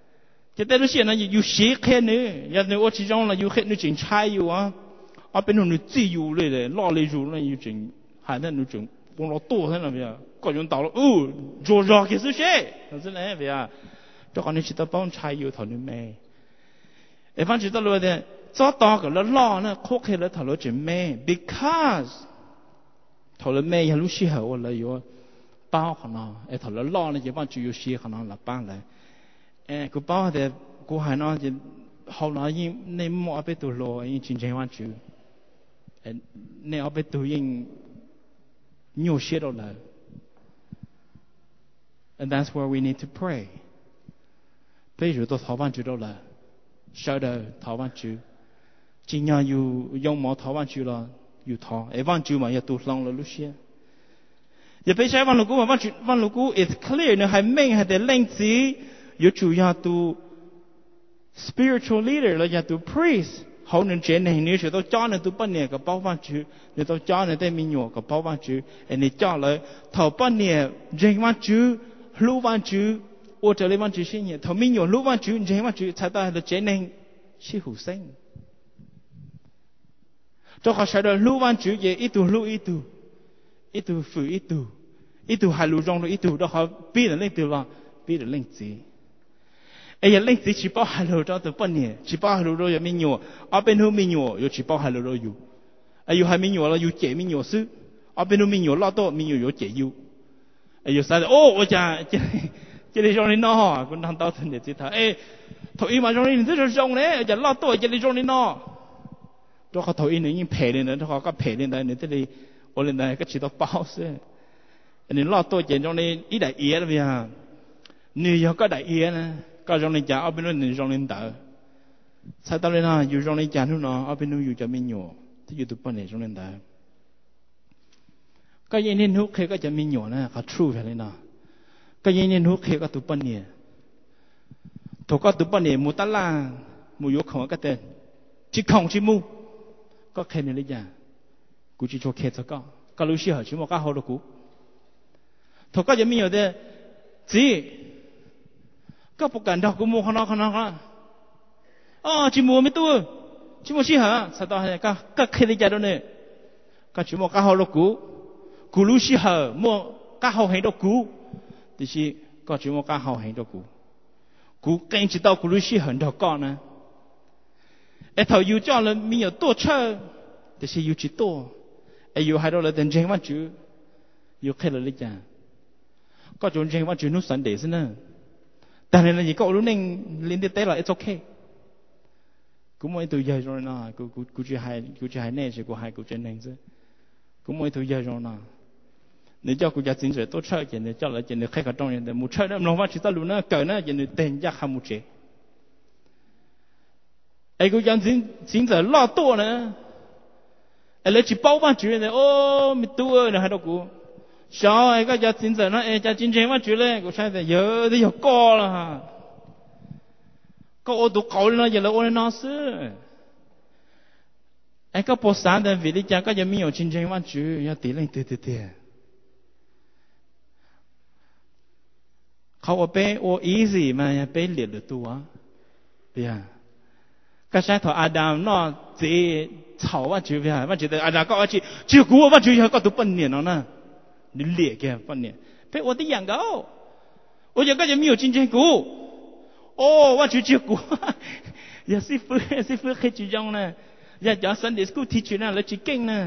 chỉ tới lúc xưa nó yêu xí khe nữa giờ nếu ở chỉ trong là yêu khe nó chỉnh trái yêu à ở bên nó tự yêuเลยloเลยอยู่那yêu chỉnh还那那种光老多在那边各种到了做热开始些是那边这个你知道帮trái yêu thằng nàyไอ้ฟังจิตรู้เนี่ยจ้าตอกแล้วล่อเนี่ยโคกแล้วถอดจิแม่ because ถอดแม่ยังรู้สิเหรอเลยอยู่ป้าขนาดไอ้ถอดล่อเนี่ยจะว่าจะอยู่สิขนาดละป้าเลยกูป้าแต่กูหายนอนจะเขาหน่อยยิ่งในหม้อไปตัวโลยิ่งจริงจริงว่าจูในเอาไปตัวยิ่งอยู่สิเราเลย and that's where we need to pray ไปอยู่ตัวถอดวันจูเราเลยsau đó thảo văn chữ chỉ nhà yêu用毛thảo văn chữ là yêu thảo ấy văn chữ mà yêu tu long là lúc xưa giờ bây giờ văn lục mà văn lục is clear nữa hay mình hay để lên gì yêu chủ nhà tu spiritual leader là nhà tu priest hậu nên chuyện này nếu tao cho nên tu ban nè cái bao văn chữ nếu tao cho nên tao mình nhổ cái bao văn chữ anh ấy cho lại thảo ban nè riêng văn chữ lưu văn chữ我这里往主信耶，头面有路往主，人往主，才到了这能是好生。这个时候路往主也一度路一度，一度负一度，一度还路中路一度，都好比的那度了，比的令子。哎呀，令子只包还路到到半年，只包还路到有面有，阿边后面有，有只包还路到有，哎有还面有了有解面有事，阿边后面有拉到面有解有，哎有啥的哦，我讲这。这里种的孬，我当到村里去他，哎，头一嘛种的，你这是种的，就老多这里种的孬，这个头一年已经赔了呢，这个赔了呢，你这里我们呢个知道包是，你老多这种的一代爷了呀，你要个代爷呢，个种的家阿边你种的大，才到了呢，有种的家呢，阿边有这面有，这有都半年种的大，个一年后开个这面有呢，还 true 下来呢。cái gì nên hút khi có tụ bận nhỉ, thổ có tụ bận nhỉ, mua tát la, mua yếu không có tên, chỉ không chỉ mua, có khen này lấy gì, cú chỉ cho khen cho có lúc xưa hỏi chỉ mua cá hậu được cú, thổ có gì mình ở đây, chỉ, có bộ cảnh đó cú mua khăn đó, chỉ mua mấy tu, chỉ mua xí hả, sao tao hay có khen lấy gì đó nè, có chỉ mua cá hậu được cú lúc xưa hả, mua cá hậu hay được cú thì是có chuyện một cái hậu hành đó cú kinh chỉ đạo cú lúc xí很多个呢，哎头有叫人没有多车，但是有几多，哎有还多了等真万主，有开了的讲，có chuyện真万主努神的是呢，但係你個lúc nên lên tới là it's okay，cú mới từ giờ rồi nè，cú chỉ hay nè chứ cú hay cú chân nên chứ，cú mới từ giờ rồi nè。你叫国家政策多车，现在叫了现在开个中人的，没车的，弄法去到路那搞呢，现在等价还没车。哎，国家政策老多呢，哎，来去包办主任的，哦，没多呢，还多股。小哎个家政策呢，哎家经济嘛主任，我现在有的要高了哈，高都高了，也来我的老师。哎，个波山的为了家个也没有经济嘛主，要对嘞，对。เขาไปโอ easy มาไปเลียดตัวเบียก็ใช้ถออาดามนอจีเฉาว่าจือเบียว่าจือแต่อาดามก็ว่าจือกูว่าจือก็ตัวปั่นเนี่ยเนาะนะนี่เลียแกปั่นเนี่ยไปโอที่อย่างเขาโอยังก็จะมีอยู่จริงๆกูโอ้ว่าจือกูอย่าสิฟื้นแค่จือยังนะอย่าสันเดสกูทีจือนะแล้วจือเก่งนะ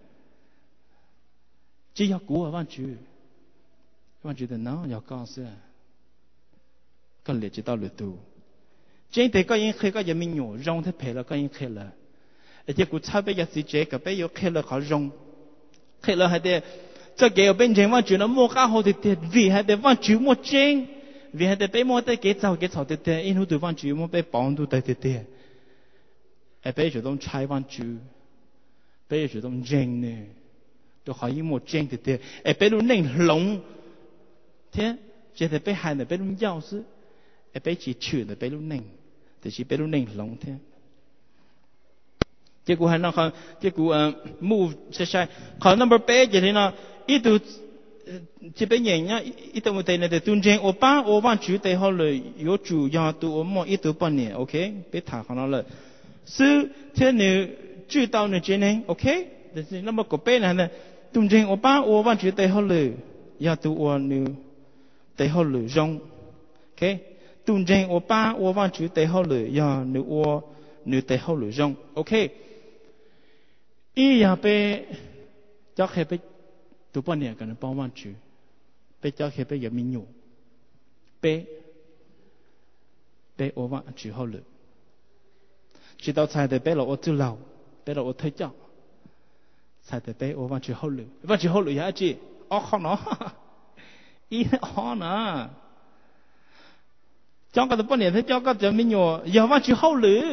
จือกูว่าจือแต่เนาะอย่าก้าวเสื้อก็เลยจะต้องหลุดตัวเจ้าแต่ก็ยังเคยก็ยังมีอยู่ร้องที่เพลแล้วก็ยังเคยเลยไอ้เจ้ากูชอบไปยัดสิเจ๊กับไปยกเคยเลยเขาร้องเคยเลยให้เด็กจะเกี่ยวเป็นเจ้าว่าจุดนั้นมั่วก้าวหัวเด็ดวีให้เด็กว่าจุดมั่วเจ้งวีให้เด็กไปมั่วเด็กเกี่ยวเด็ดอินหูตัวว่าจุดมั่วไปปองตัวเด็ดไอ้ไปจุดต้องใช้ว่าจุดไปจุดต้องเจ้งเนี่ยตัวเขายิ่งมั่วเจ้งเด็ดไอ้ไปรู้หนึ่งหลงเท่เจ้าแต่ไปหายเนี่ยไปรู้ยาวซิไอ้ไปจีชื่อแต่ไปรู้หนึ่งแต่จีไปรู้หนึ่งหลงเท่เจ้ากูให้น้องเขาเจ้ากูmoveใช่เขา number 8อย่างนี้นะอีตัว这边人呀，一到我哋呢，tun正我把我往主地好了，有主要到我莫一到半年 ，OK， 别谈好了。是天你知道你这呢 ，OK， 但是那么个边呢，tun正我把我往主地好了，要到我你地好了用 ，OK， tun正我把我往主地好了，要你我你地好了用 ，OK， 一样被叫开被。ตัวป้อนเนี่ยกันป้อนวันจูไปเจ้าเคไปอย่ามีอยู่ไปโอวันจูเขาเลยจี到菜的ไปเราโอจุเหล่าไปเราโอเทเจ้า菜的ไปโอวันจูเขาเลยวันจูเขาเลยฮะจีอ๋อเขาเนาะอีอ๋อนะเจ้าก็ตัวป้อนเนี่ยถ้าเจ้าก็จะมีอยู่อย่าวันจูเขาเลย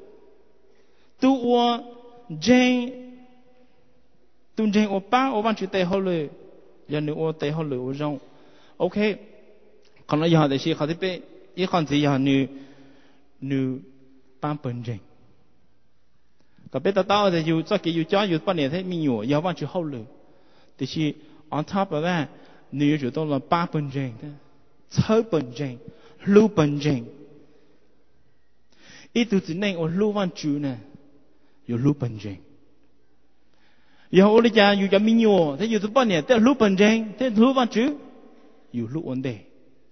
ตัวเจงtunj我爸我往去带好了，人家我带好了我让 ，OK， 可能以后的是好的被一看子以后你办本证，个别到的有这个有家有半年才没有，要往去好了，但是 on top of that， 你就到了办本证的，抽本证，录本证，一肚子内我录完住呢，有录本证。以后我哋家有咗民谣，睇有咗半年，睇錄本證，睇錄完住，有錄完的，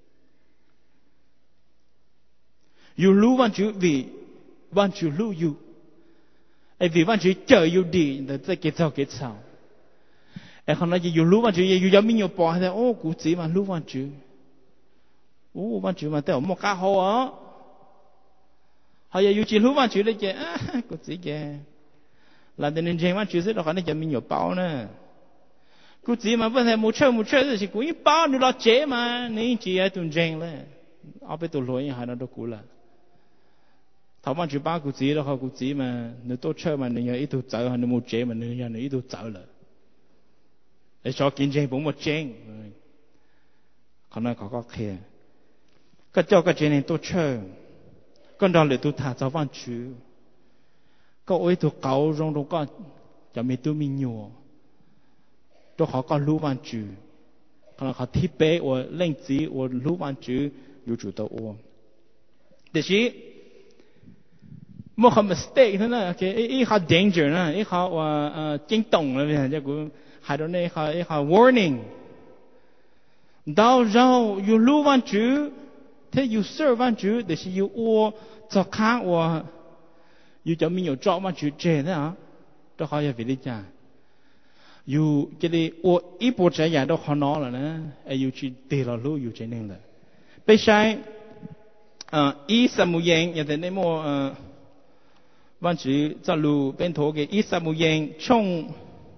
有錄完住為完住錄有，為完住就有啲，就即係幾臭，可能有錄完住，有咗民謠播，睇哦，古子嘛錄完住，哦完住嘛，睇我冇搞好啊，係有住錄完住咧嘅，啊古子嘅。là để nên mà chú sẽ đó khả năng mình bao nè, cứ chỉ mà vấn đề một chơi thì cũng bao nữa là chế mà, nên chỉ ai tuần tranh lên, ở bên tổ lối hay là đồ cũ là, thảo mà chú bao cứ chỉ đó họ cứ chỉ mà, nếu tốt chơi mà nếu ít tổ chơi hay nếu một chế mà nếu ít tổ chơi là, để cho kinh doanh cũng một tranh, khả năng có kia, cái cho cái chế này tốt chơi, con đó là tổ thả cho văn chú. Có ôi tụ cậu rong rong có cho mình tụi mình nhiều, cho họ có lưu văn chữ, còn họ thi bế hoặc lên chỉ hoặc lưu văn chữ, yêu chủ tàu ô. Thế chứ, một cái mistake thế này, cái họ danger này, họ kinh động này, cái cũng hay đó này, họ warning. Đào rau yêu lưu văn chữ, thế yêu serve văn chữ, thế chứ yêu ô cho khác hoặc yêu cho mình nhiều trọ mà chữ trẻ thế hả? Đó họ phải đi chả. Yêu cái đi ô ít bộ trẻ nhà đó họ nói là nè, yêu chỉ để là lưu yêu trẻ nên là. Bây giờ, ý Samuel nhà thế này mua văn chữ cho lưu bên thổ cái ý Samuel trong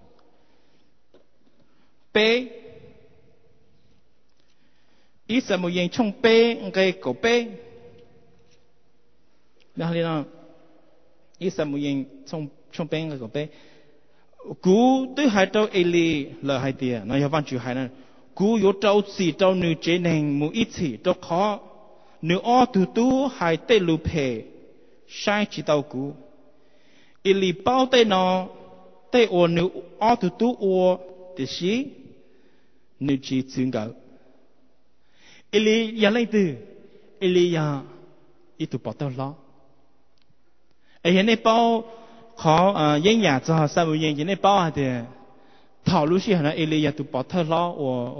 bé ý Samuel trong bé cái cổ bé. Đó là nào? Ý Samuel trong bên cái bé, cú tới hai trâu Eli là hai tia, nói văn chữ hai nè, cú yếu trâu xì trâu nữ chế nền mu ít xì trâu khó, nữ o tu hai tê lù phe, sai chỉ tàu cú, Eli bao tê nó, tê o nữ o tu o, thì xí, nữ chỉ chừng gạo, Eli ya lên từ, Eli ya, ít tu bỏ tao lo. Hiện nay bao họ dân nhà cho sao bây giờ hiện nay bao thì thảo luận gì hả Eli tụ bỏ thơ lo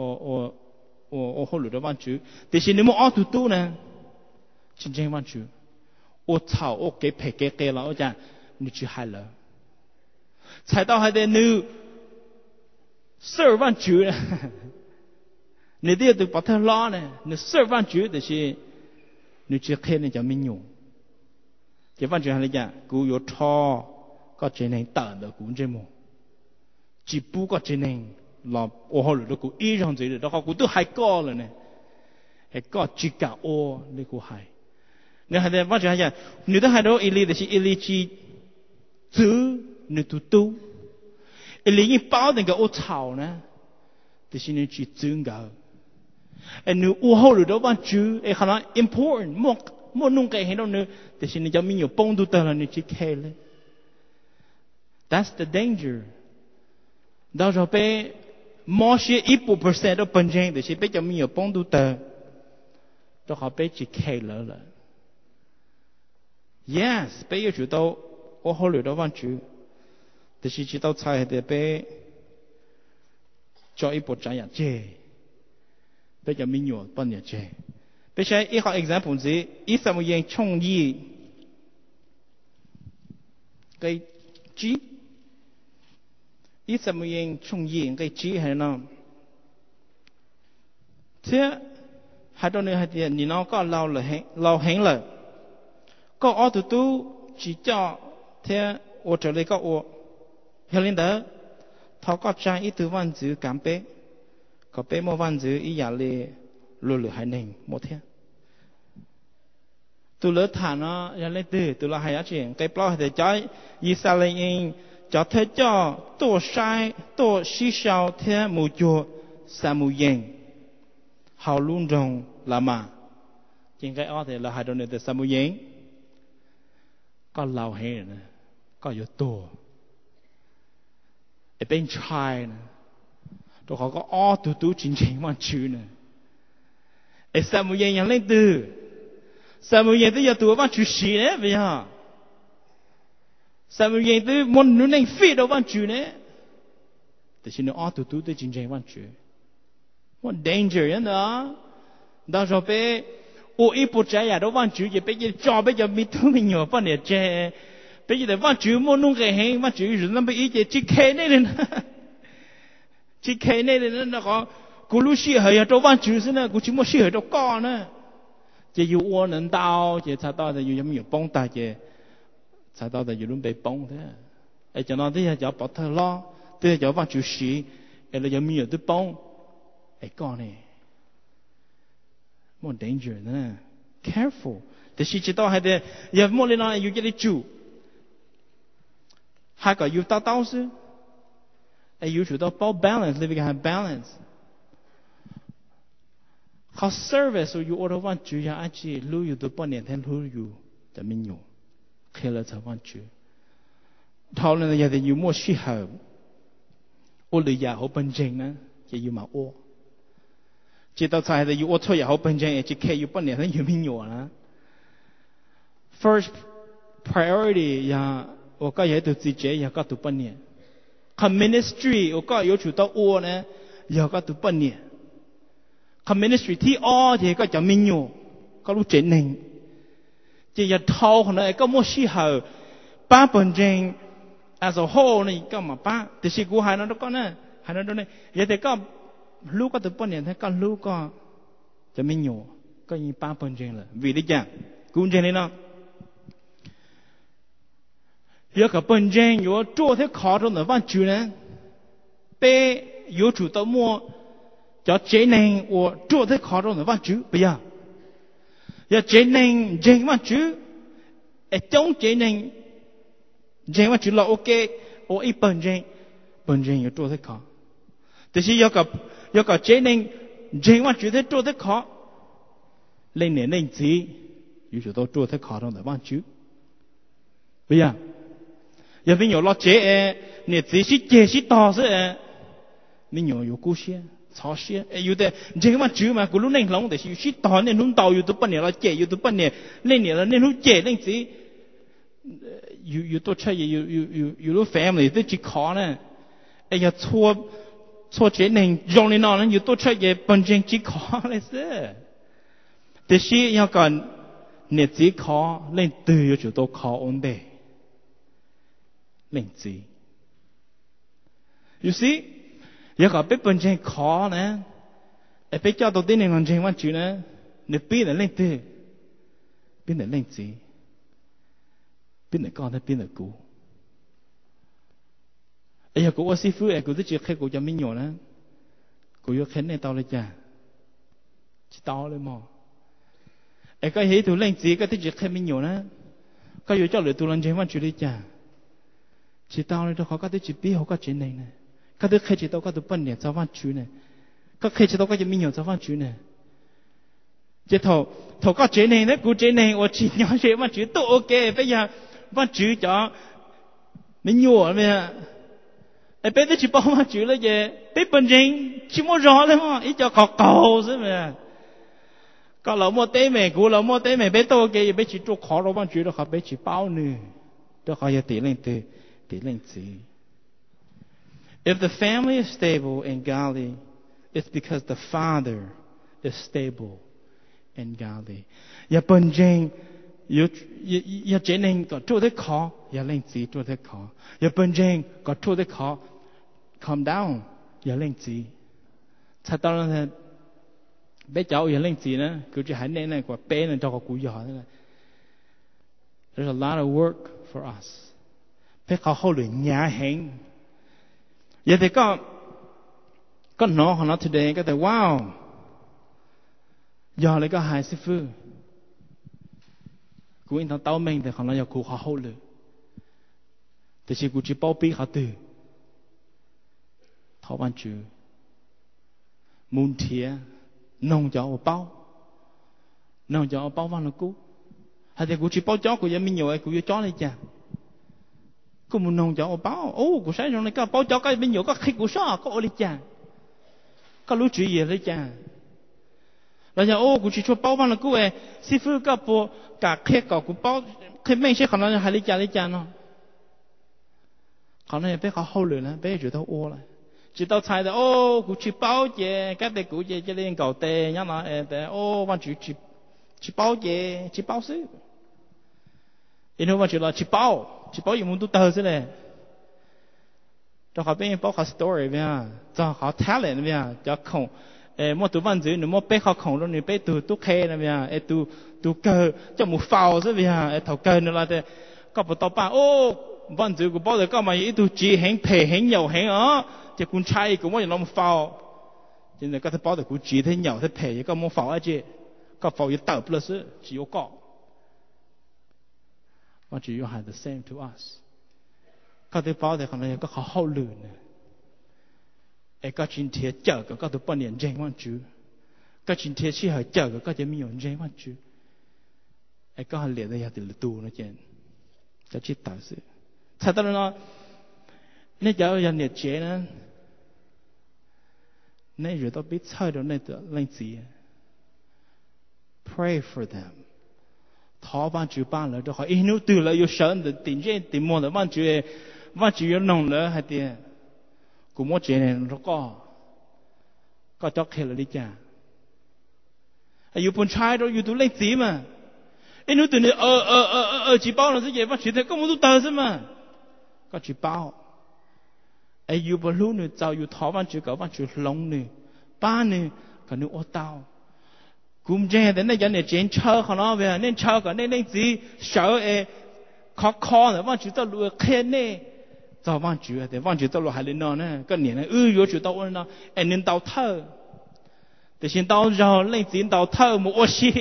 ở hồ lửa đó văn chữ thì xin nếu mà ở tụ nè chính chính văn chữ ở thảo ở cái là ở nhà nữ chữ hai là才到还得nữ serve văn chữ nè nữ đi tụ bỏ thơ lo nè nữ serve văn chữ thì xin nữ chữ khen này cho mình nhung cái văn chương này là cú yếu thọ có chế nên tận được cũng chế mồ chỉ bu có chế nên là ô hồ được cú ý trong giới đó cú tôi hay có rồi này hay có chỉ cả ô này cú hay nếu hay văn chương này nếu đó hay đó Eli thì Eli chỉ giữ nếu tu Eli như bao những cái ô thảo nè thì xin chỉ giữ cái nếu ô hồ được đó văn chương khá là important một nung cái đó nữa thì xin cho mình nhiều bông tu tờ là như chỉ khe lên that's the danger đó rồi bé more she 1% đó bên trên thì bây giờ mình nhiều bông đủ tờ đó họ bây chỉ kể lỡ là yes bây giờ chủ đâu ô hồ lửa đó văn chủ thì chỉ tao sai thì bây cho 1% ya chê bây giờ mình nhiều bên ya chê bây giờ一個 example 是1年創意cái G 1年創意cái G係哪thế hai đứa này hai đứa你nó có lâu hẹn rồi có ở tụi tôi chỉ cho thế ở chỗ này có ở hiện lên đó thhọ có trang ít từ văn chữ cảm bé có bé một văn chữ ý giả lệ lừa hai nền một thế tụi lỡ thả nó hiện lên từ tụi lỡ hai á chuyện cái bao thì trái Israel cho thế cho tổ sai tổ xí sao thế mù chùa sa mù yên hào luôn rồng là mà trên cái ó thì là hai đứa này từ sa mù yên có lâu hết nè có yếu tố ở bên trái nè tôi họ có ó tụt tụt chính chính mà chữ nè ở sa mù yên lên từ sa mù yên tới giờ tụi bạn chữ xí nè bây giờ sa mù yên tới muốn nó nên phi đâu bạn chữ nè thì xin nó ó tụt tụt tới chính chính bạn chữ what danger vậy đó đó rồi bé ô ít bút trái à đâu bạn chữ gì bé giờ cho bé giờ mi thu mi nhiều bạn để chơi bé giờ để bạn chữ muốn nung cái hàng bạn chữ rồi nó bé ít giờ chỉ khe này lên chỉ khe này lên nó có cú lu xì hơi đâu bạn chữ thế nào cú chỉ muốn xì hơi đâu con nữa chỉ yêu ô nên đau chỉ sao đau thì yêu giống như bông ta chỉ sao đau thì yêu luôn bị bông thế ấy cho nó thế giờ bỏ thơ lo thế giờ bạn chữ xì ấy là giống như tôi bông ấy con này more danger nữa careful thì chỉ tao hay để giờ mỗi lần nào yêu cái chủ hai cái yêu tao chứ ấy yêu chủ tao bao balance living have balance how service yêu order one chủ ya anh chị lưu yêu tụi bọn này thêm lưu yêu cho mình nhiều khi là cho one chủ thao lên giờ thì yêu mua xí hợp ô lười giờ hậu bên trên nữa chỉ yêu mà ô chỉ tao sai thì yêu ô thôi hậu bên trên chỉ khi yêu bọn này thêm yêu mình nhiều nữa first priority ya 我個嘢對自己有個讀半年，看 ministry 我個有做到我呢有個讀半年，看 ministry ที่อ้อที่ก็จะมีอยู่ก็รู้เจนหนึ่งจะอย่าท้อคนนั้นก็มั่วชี้เหอป้าเป็นจริง as a whole นี่ก็มาป้าแต่สิกูหายนั่นก็นะหายนั่นตรงนี้อย่าแต่ก็ลูกก็讀半年ถ้าก็ลูกก็จะมีอยู่ก็ยิ่งป้าเป็นจริงเลยvì lý doกูเจนนี่เนาะ有个本身有做些考中的万主呢，被有主到么叫这人我做些考中的万主不要，要这人这万主，中这人这万主了 OK， 我一本身有做些考，但是有个这人这万主在做些考，零年零子有主到做些考中的万主，不要。giờ bây giờ lo chế nè chỉ sĩ chế sĩ to thế mình nhiều yêu cú xe xóa xe yêu thế chế mà chữ mà cú lúc này lòng để sĩ to nên lúc đầu yêu tụi bạn này lo chế yêu tụi bạn này lên này là nên lúc chế nên chỉ yêu tôi chơi yêu lúc family tôi chỉ khó nè ai giờ chua chế nên dùng lên nó nên yêu tôi chơi về bản chất chỉ khó đấy chứ để sĩ yêu còn nè chỉ khó lên từ yêu chủ tôi khó ổn định linh trí 有時有個俾本身考呢，俾教導啲人問正話住呢，你邊嚟linh trí，邊嚟linh trí，邊嚟講得邊嚟估。哎呀，嗰個師傅佢都只係佢有咩用呢？佢要肯定到你咋，知道你麼？佢喺度linh trí，佢都只係咩用呢？佢要教你讀人正話住你咋？chỉ tao này đó có cái chỉ biết họ có chuyện này nè, cái thứ khi chỉ tao có tụi bên này giáo văn chú này, cái khi chỉ tao có chỉ mình hiểu giáo văn chú này, chỉ thầu có chuyện này đấy, cú chuyện này, 我只nhỏ chuyện văn chú都 OK， bây giờ văn chú cho mình hiểu bây giờ bây giờ chỉ bảo mà chữ là gì bây bên trên chỉ mua rõ đấy mà ít cho khó cầu chứ mà có lẩu mua té mẹ cũ lẩu mua té mẹ bây tôi cái bây chỉ chụp khó rồi mà chữ đó họ bây chỉ bao nữa đó họ giờ tỷ lên gì. If the family is stable and godly, it's because the father is stable and godly. Ya bên trên ya trên nên có chỗ để khó ya lên gì chỗ để khó ya bên trên có chỗ để khó calm down ya lên gì thật đó là bé cháu ya lên gì nữa cứ chỉ hành này của bé này cho có cú giỏi nữa. There's a lot of work for us. Bé khó hậu luyện nhà hành ya thì có nó họ nói today có thể wow giờ lại có hai sư phụ cú in thằng tao mình thì họ nói giờ cú khó hậu luyệnแต่是กู只包庇เขาตื่นthọ ban chữ muốn thiệt nông cho bao nông cho bao văn là cú hay thìกูchỉ bao chó của gia mình nhiềuกูchó này chảกูmuốn nông cho bao ôกูsai rồi này cái bao chó cái mình nhiều cái khiกูsao có ô đi chả có lúc chuyện gì đấy chả là giờ ôกูchỉ cho bao văn là cú sư phụ cái bộ cả khi cảกูbao khi mình sẽ khả năng hay đi chả nóเขาเนี่ยไปเขา好เลยนะไป觉得我了直到猜的哦กู去包姐该得กู姐这里搞的让那的哦我去包姐去包事然后我就了去包有冇都得是嘞就好边包好 story 边就好 talent 边就空莫读văn字你莫背好空了你背读开那边读歌就冇 foul 是边头歌你来的搞不到吧哦văn字của bao giờ các mày itu chỉ hành thể hành nhiều hành á thì cũng trai cũng muốn làm phao cho nên các thằng bao giờ cũng chỉ thấy nhiều thấy thể các món phao ấy chứ các phao ít tập plus chỉ có cọ mà chỉ có hai the same to us các thằng bao giờ khả năng các họ hậu lửa này các chính thiệt chờ các thằng bao nhiêu gen quan chú các chính thiệt chỉ hỏi chờ các thằng nhiều gen quan chú các họ liệt ra từ tu nó chứ cho chỉ tạo sự thật ra nó nếu giáo nhân nhiệt chế nó nếu rồi tôi biết chơi đó nên tôi lên gì pray for them thọ ban chữ ban là cho họ in nút từ là yêu sơn để tìm trên tìm mua là ban chữ yêu nông nữa hay tiền cũng muốn chế này nó có cho khéo là đi chả yêu buồn trai đó yêu tụi lên gì mà in nút từ này chỉ bao là cái gì ban chữ thế có muốn tụi tờ gì mà có chỉ bao ai yêu bao lâu nữa giàu yêu thọ ban chữ lông nữa ba nữa còn nữa ô tao cũng chơi đến đây giờ này chơi chơi họ nói về nên chơi còn nên gì sợ khó nữa ban chữ tao lùi khen nè giàu ban chữ để ban chữ tao lùi hay lên nó nè cái niệm này yêu chữ tao nó anh nên tao thơ để xin tao giờ lên gì tao thơ một ô xí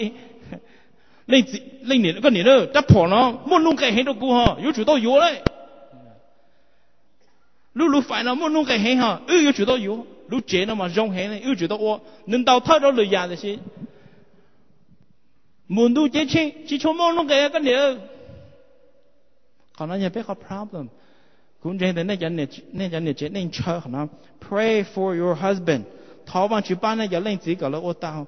lên niệm cái niệm đó chấp phổ nó muốn luôn cái hết đâu cô hả yêu chữ tao yêu đấy lúc phải nó muốn luôn cái hết hả yêu chữ tao yêu lúc chế nó mà rong hết này yêu chữ tao ô nên tao thơ đó lười già để xin muốn tu chế chỉ cho mong luôn cái niệm còn nó nhà bé có problem cũng trên đến đây giờ này chế nên chơi họ nói pray for your husband thọ ban chữ ban này giờ lên chỉ gọi là ô tao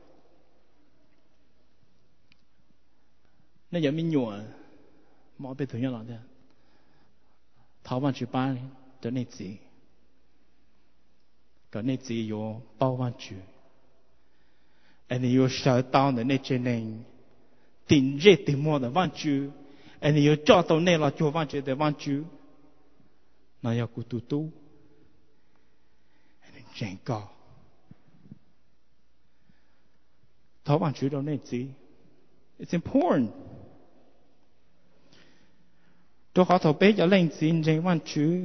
nên giờ mình nhủ mọi bé thường nhau làm thế thọ ban chữ ban giờ nên chỉ cái nên chỉ có bao ban chữ anh yêu sợ tao nên trên này tìm dễ tìm mua được ban chữ anh yêu cho tao nên là cho ban chữ để ban chữ nó yêu cụ tu anh chẳng có thọ ban chữ đâu nên gì it's important tôi khó thầu bé cho lên xin trên ban chữ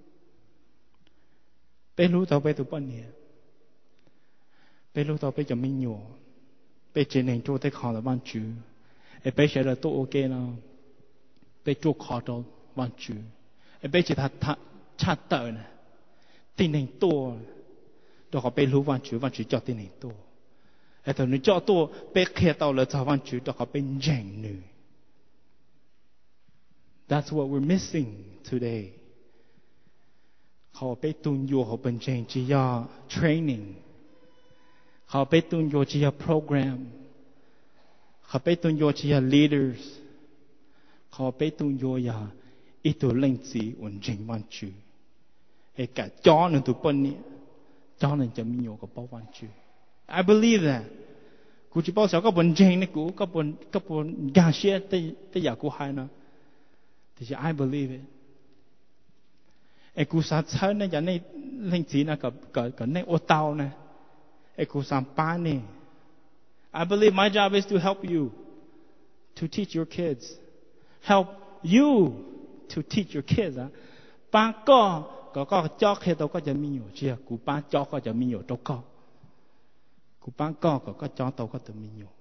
bé lú tao bé tụi bọn nè bé lú tao bé cho mình nhổ bé trên này chỗ tới khó là ban chữ bé sẽ là tôi ok nào bé chỗ khó đâu ban chữ bé chỉ thật chát tờ nè tin này to tôi khó bé lú ban chữ cho tin này to tôi nói cho to bé kia tao là cho ban chữ tôi khó bé dành nữa. That's what we're missing today. họ biết tuân vô họ bên trên chỉ là training họ biết tuân vô chỉ là program họ biết tuân vô chỉ là leaders họ biết tuân vô là ít tuổi linh chỉ ổn định văn chữ ấy cả cho nên tụi bên này cho nênจะมีอยู่กับ包văn chữ I believe that กูจะบอกเขาเป็นจริงนะกูก็เป็นกาเชียแต่อยากกูให้นะแต่จะ I believe it ไอ้กูสาเชิญนะอย่างในเรื่องจีนนะกับในโอเตานะไอ้กูสามป้านี่ I believe my job is to help you to teach your kids help you to teach your kids อ่ะป้าก็cho khi đâu cóจะมีอยู่เชียกูป้าchoก็จะมีอยู่đâu cóกูป้าก็cho đâu cóจะมีอยู่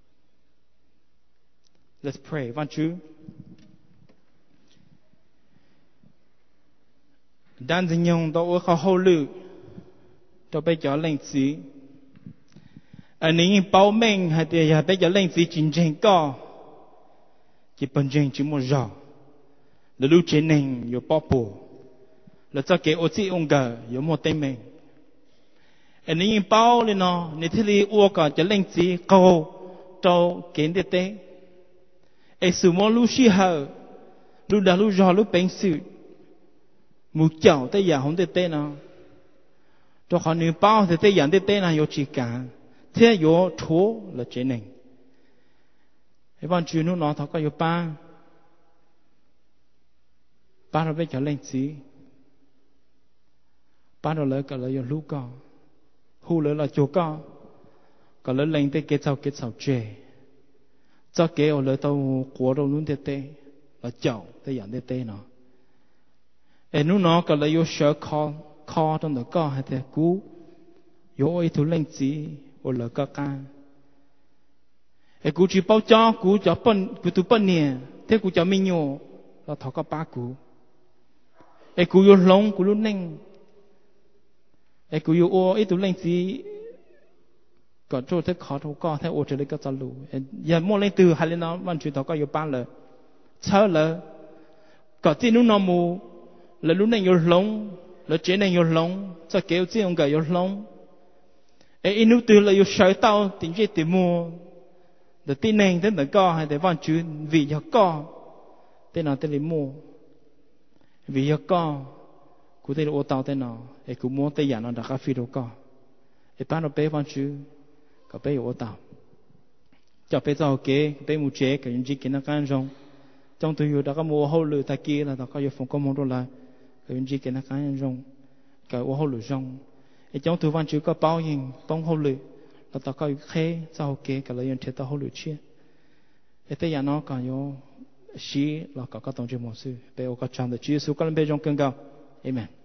Let's pray want you đan dinh nhung đâu có hậu lự đâu bây giờ lên gì anh ấy bảo mình hay thì bây giờ lên gì chính chính có chỉ bên trên chỉ một giờ là lúc trên này有包袱là cho cái ô chỉ ông gà có một tên mình anh ấy bảo lên nó nếu thì uo cả cho lên gì câu trâu kiến để té ấy sự mua lúc xí hở lúc đã lúc gió lúc bệnh sự một chảo tới giờ không để té nó cho họ nếu bảo thì tới giờ để té là có chỉ cả thế có thua là trên này ấy bạn chuyện nó thọ có có ba nó bây giờ lên gì ba nó lấy cái lấy lúa co hu lấy là chỗ co cái lấy lên tới cái sào chè cho cái ở lấy tàu của đâu luôn tê là chậu tới dạng tê nó em nó cái lấy sờ kho trong đó co hay thế cú có ấy thứ lên gì ở lấy ca em cú chỉ bao cho cú cho cú tu bận nè thế cú cho mình nhiều là thọ có ba cú em cú vô lông cú luôn nengไอ้กูอยู่โอ้ไอ้ตัวเล่นสีก็โจ้ที่ขอทุกข้อที่โอ้จะได้ก็จะรู้อย่ามัวเล่นตื่นให้เล่นน้ำวันชุดต่อก็อยู่บ้านเลยเช้าเลยก็ที่นู้นนอมูแล้วนู้นนั่งอยู่หลงแล้วเจ๊นั่งอยู่หลงจะเกี่ยวที่องค์ก็อยู่หลงไอ้นู้นตื่นเลยอยู่เฉยเต้าติ่งเจ๊ติ่มัวเดี๋ยวที่นั่งที่นั่นก็ให้แต่วันชุดวิยาก็ที่นั่นที่ลิมัววิยาก็กูได้โอตาวแต่นอไอ้กูมัวแต่ยานอนดักฟิโดก็ไอ้ป้าเราไปวันชื่อก็ไปโอตาวจะไปเจ้าเก๋ไปมูเจก็ยังจีกินนักการจงจงตัวอยู่ดักมัวหัวลือตะกี้แล้วดักก็อยู่ฟงก็มองดูแลก็ยังจีกินนักการจงก็หัวลือจงไอ้จงตัววันชื่อก็เป้ายิงป้องหัวลือแล้วดักก็อยู่เขเจ้าเก๋ก็เลยยังเทตหัวลือเชี่ยไอ้แต่ยานอนก็อยู่ชี้แล้วก็ต้องจีมอซื้อไปโอกาสจันทร์จีสุก็เลยไปจงเก่งเก่าAmen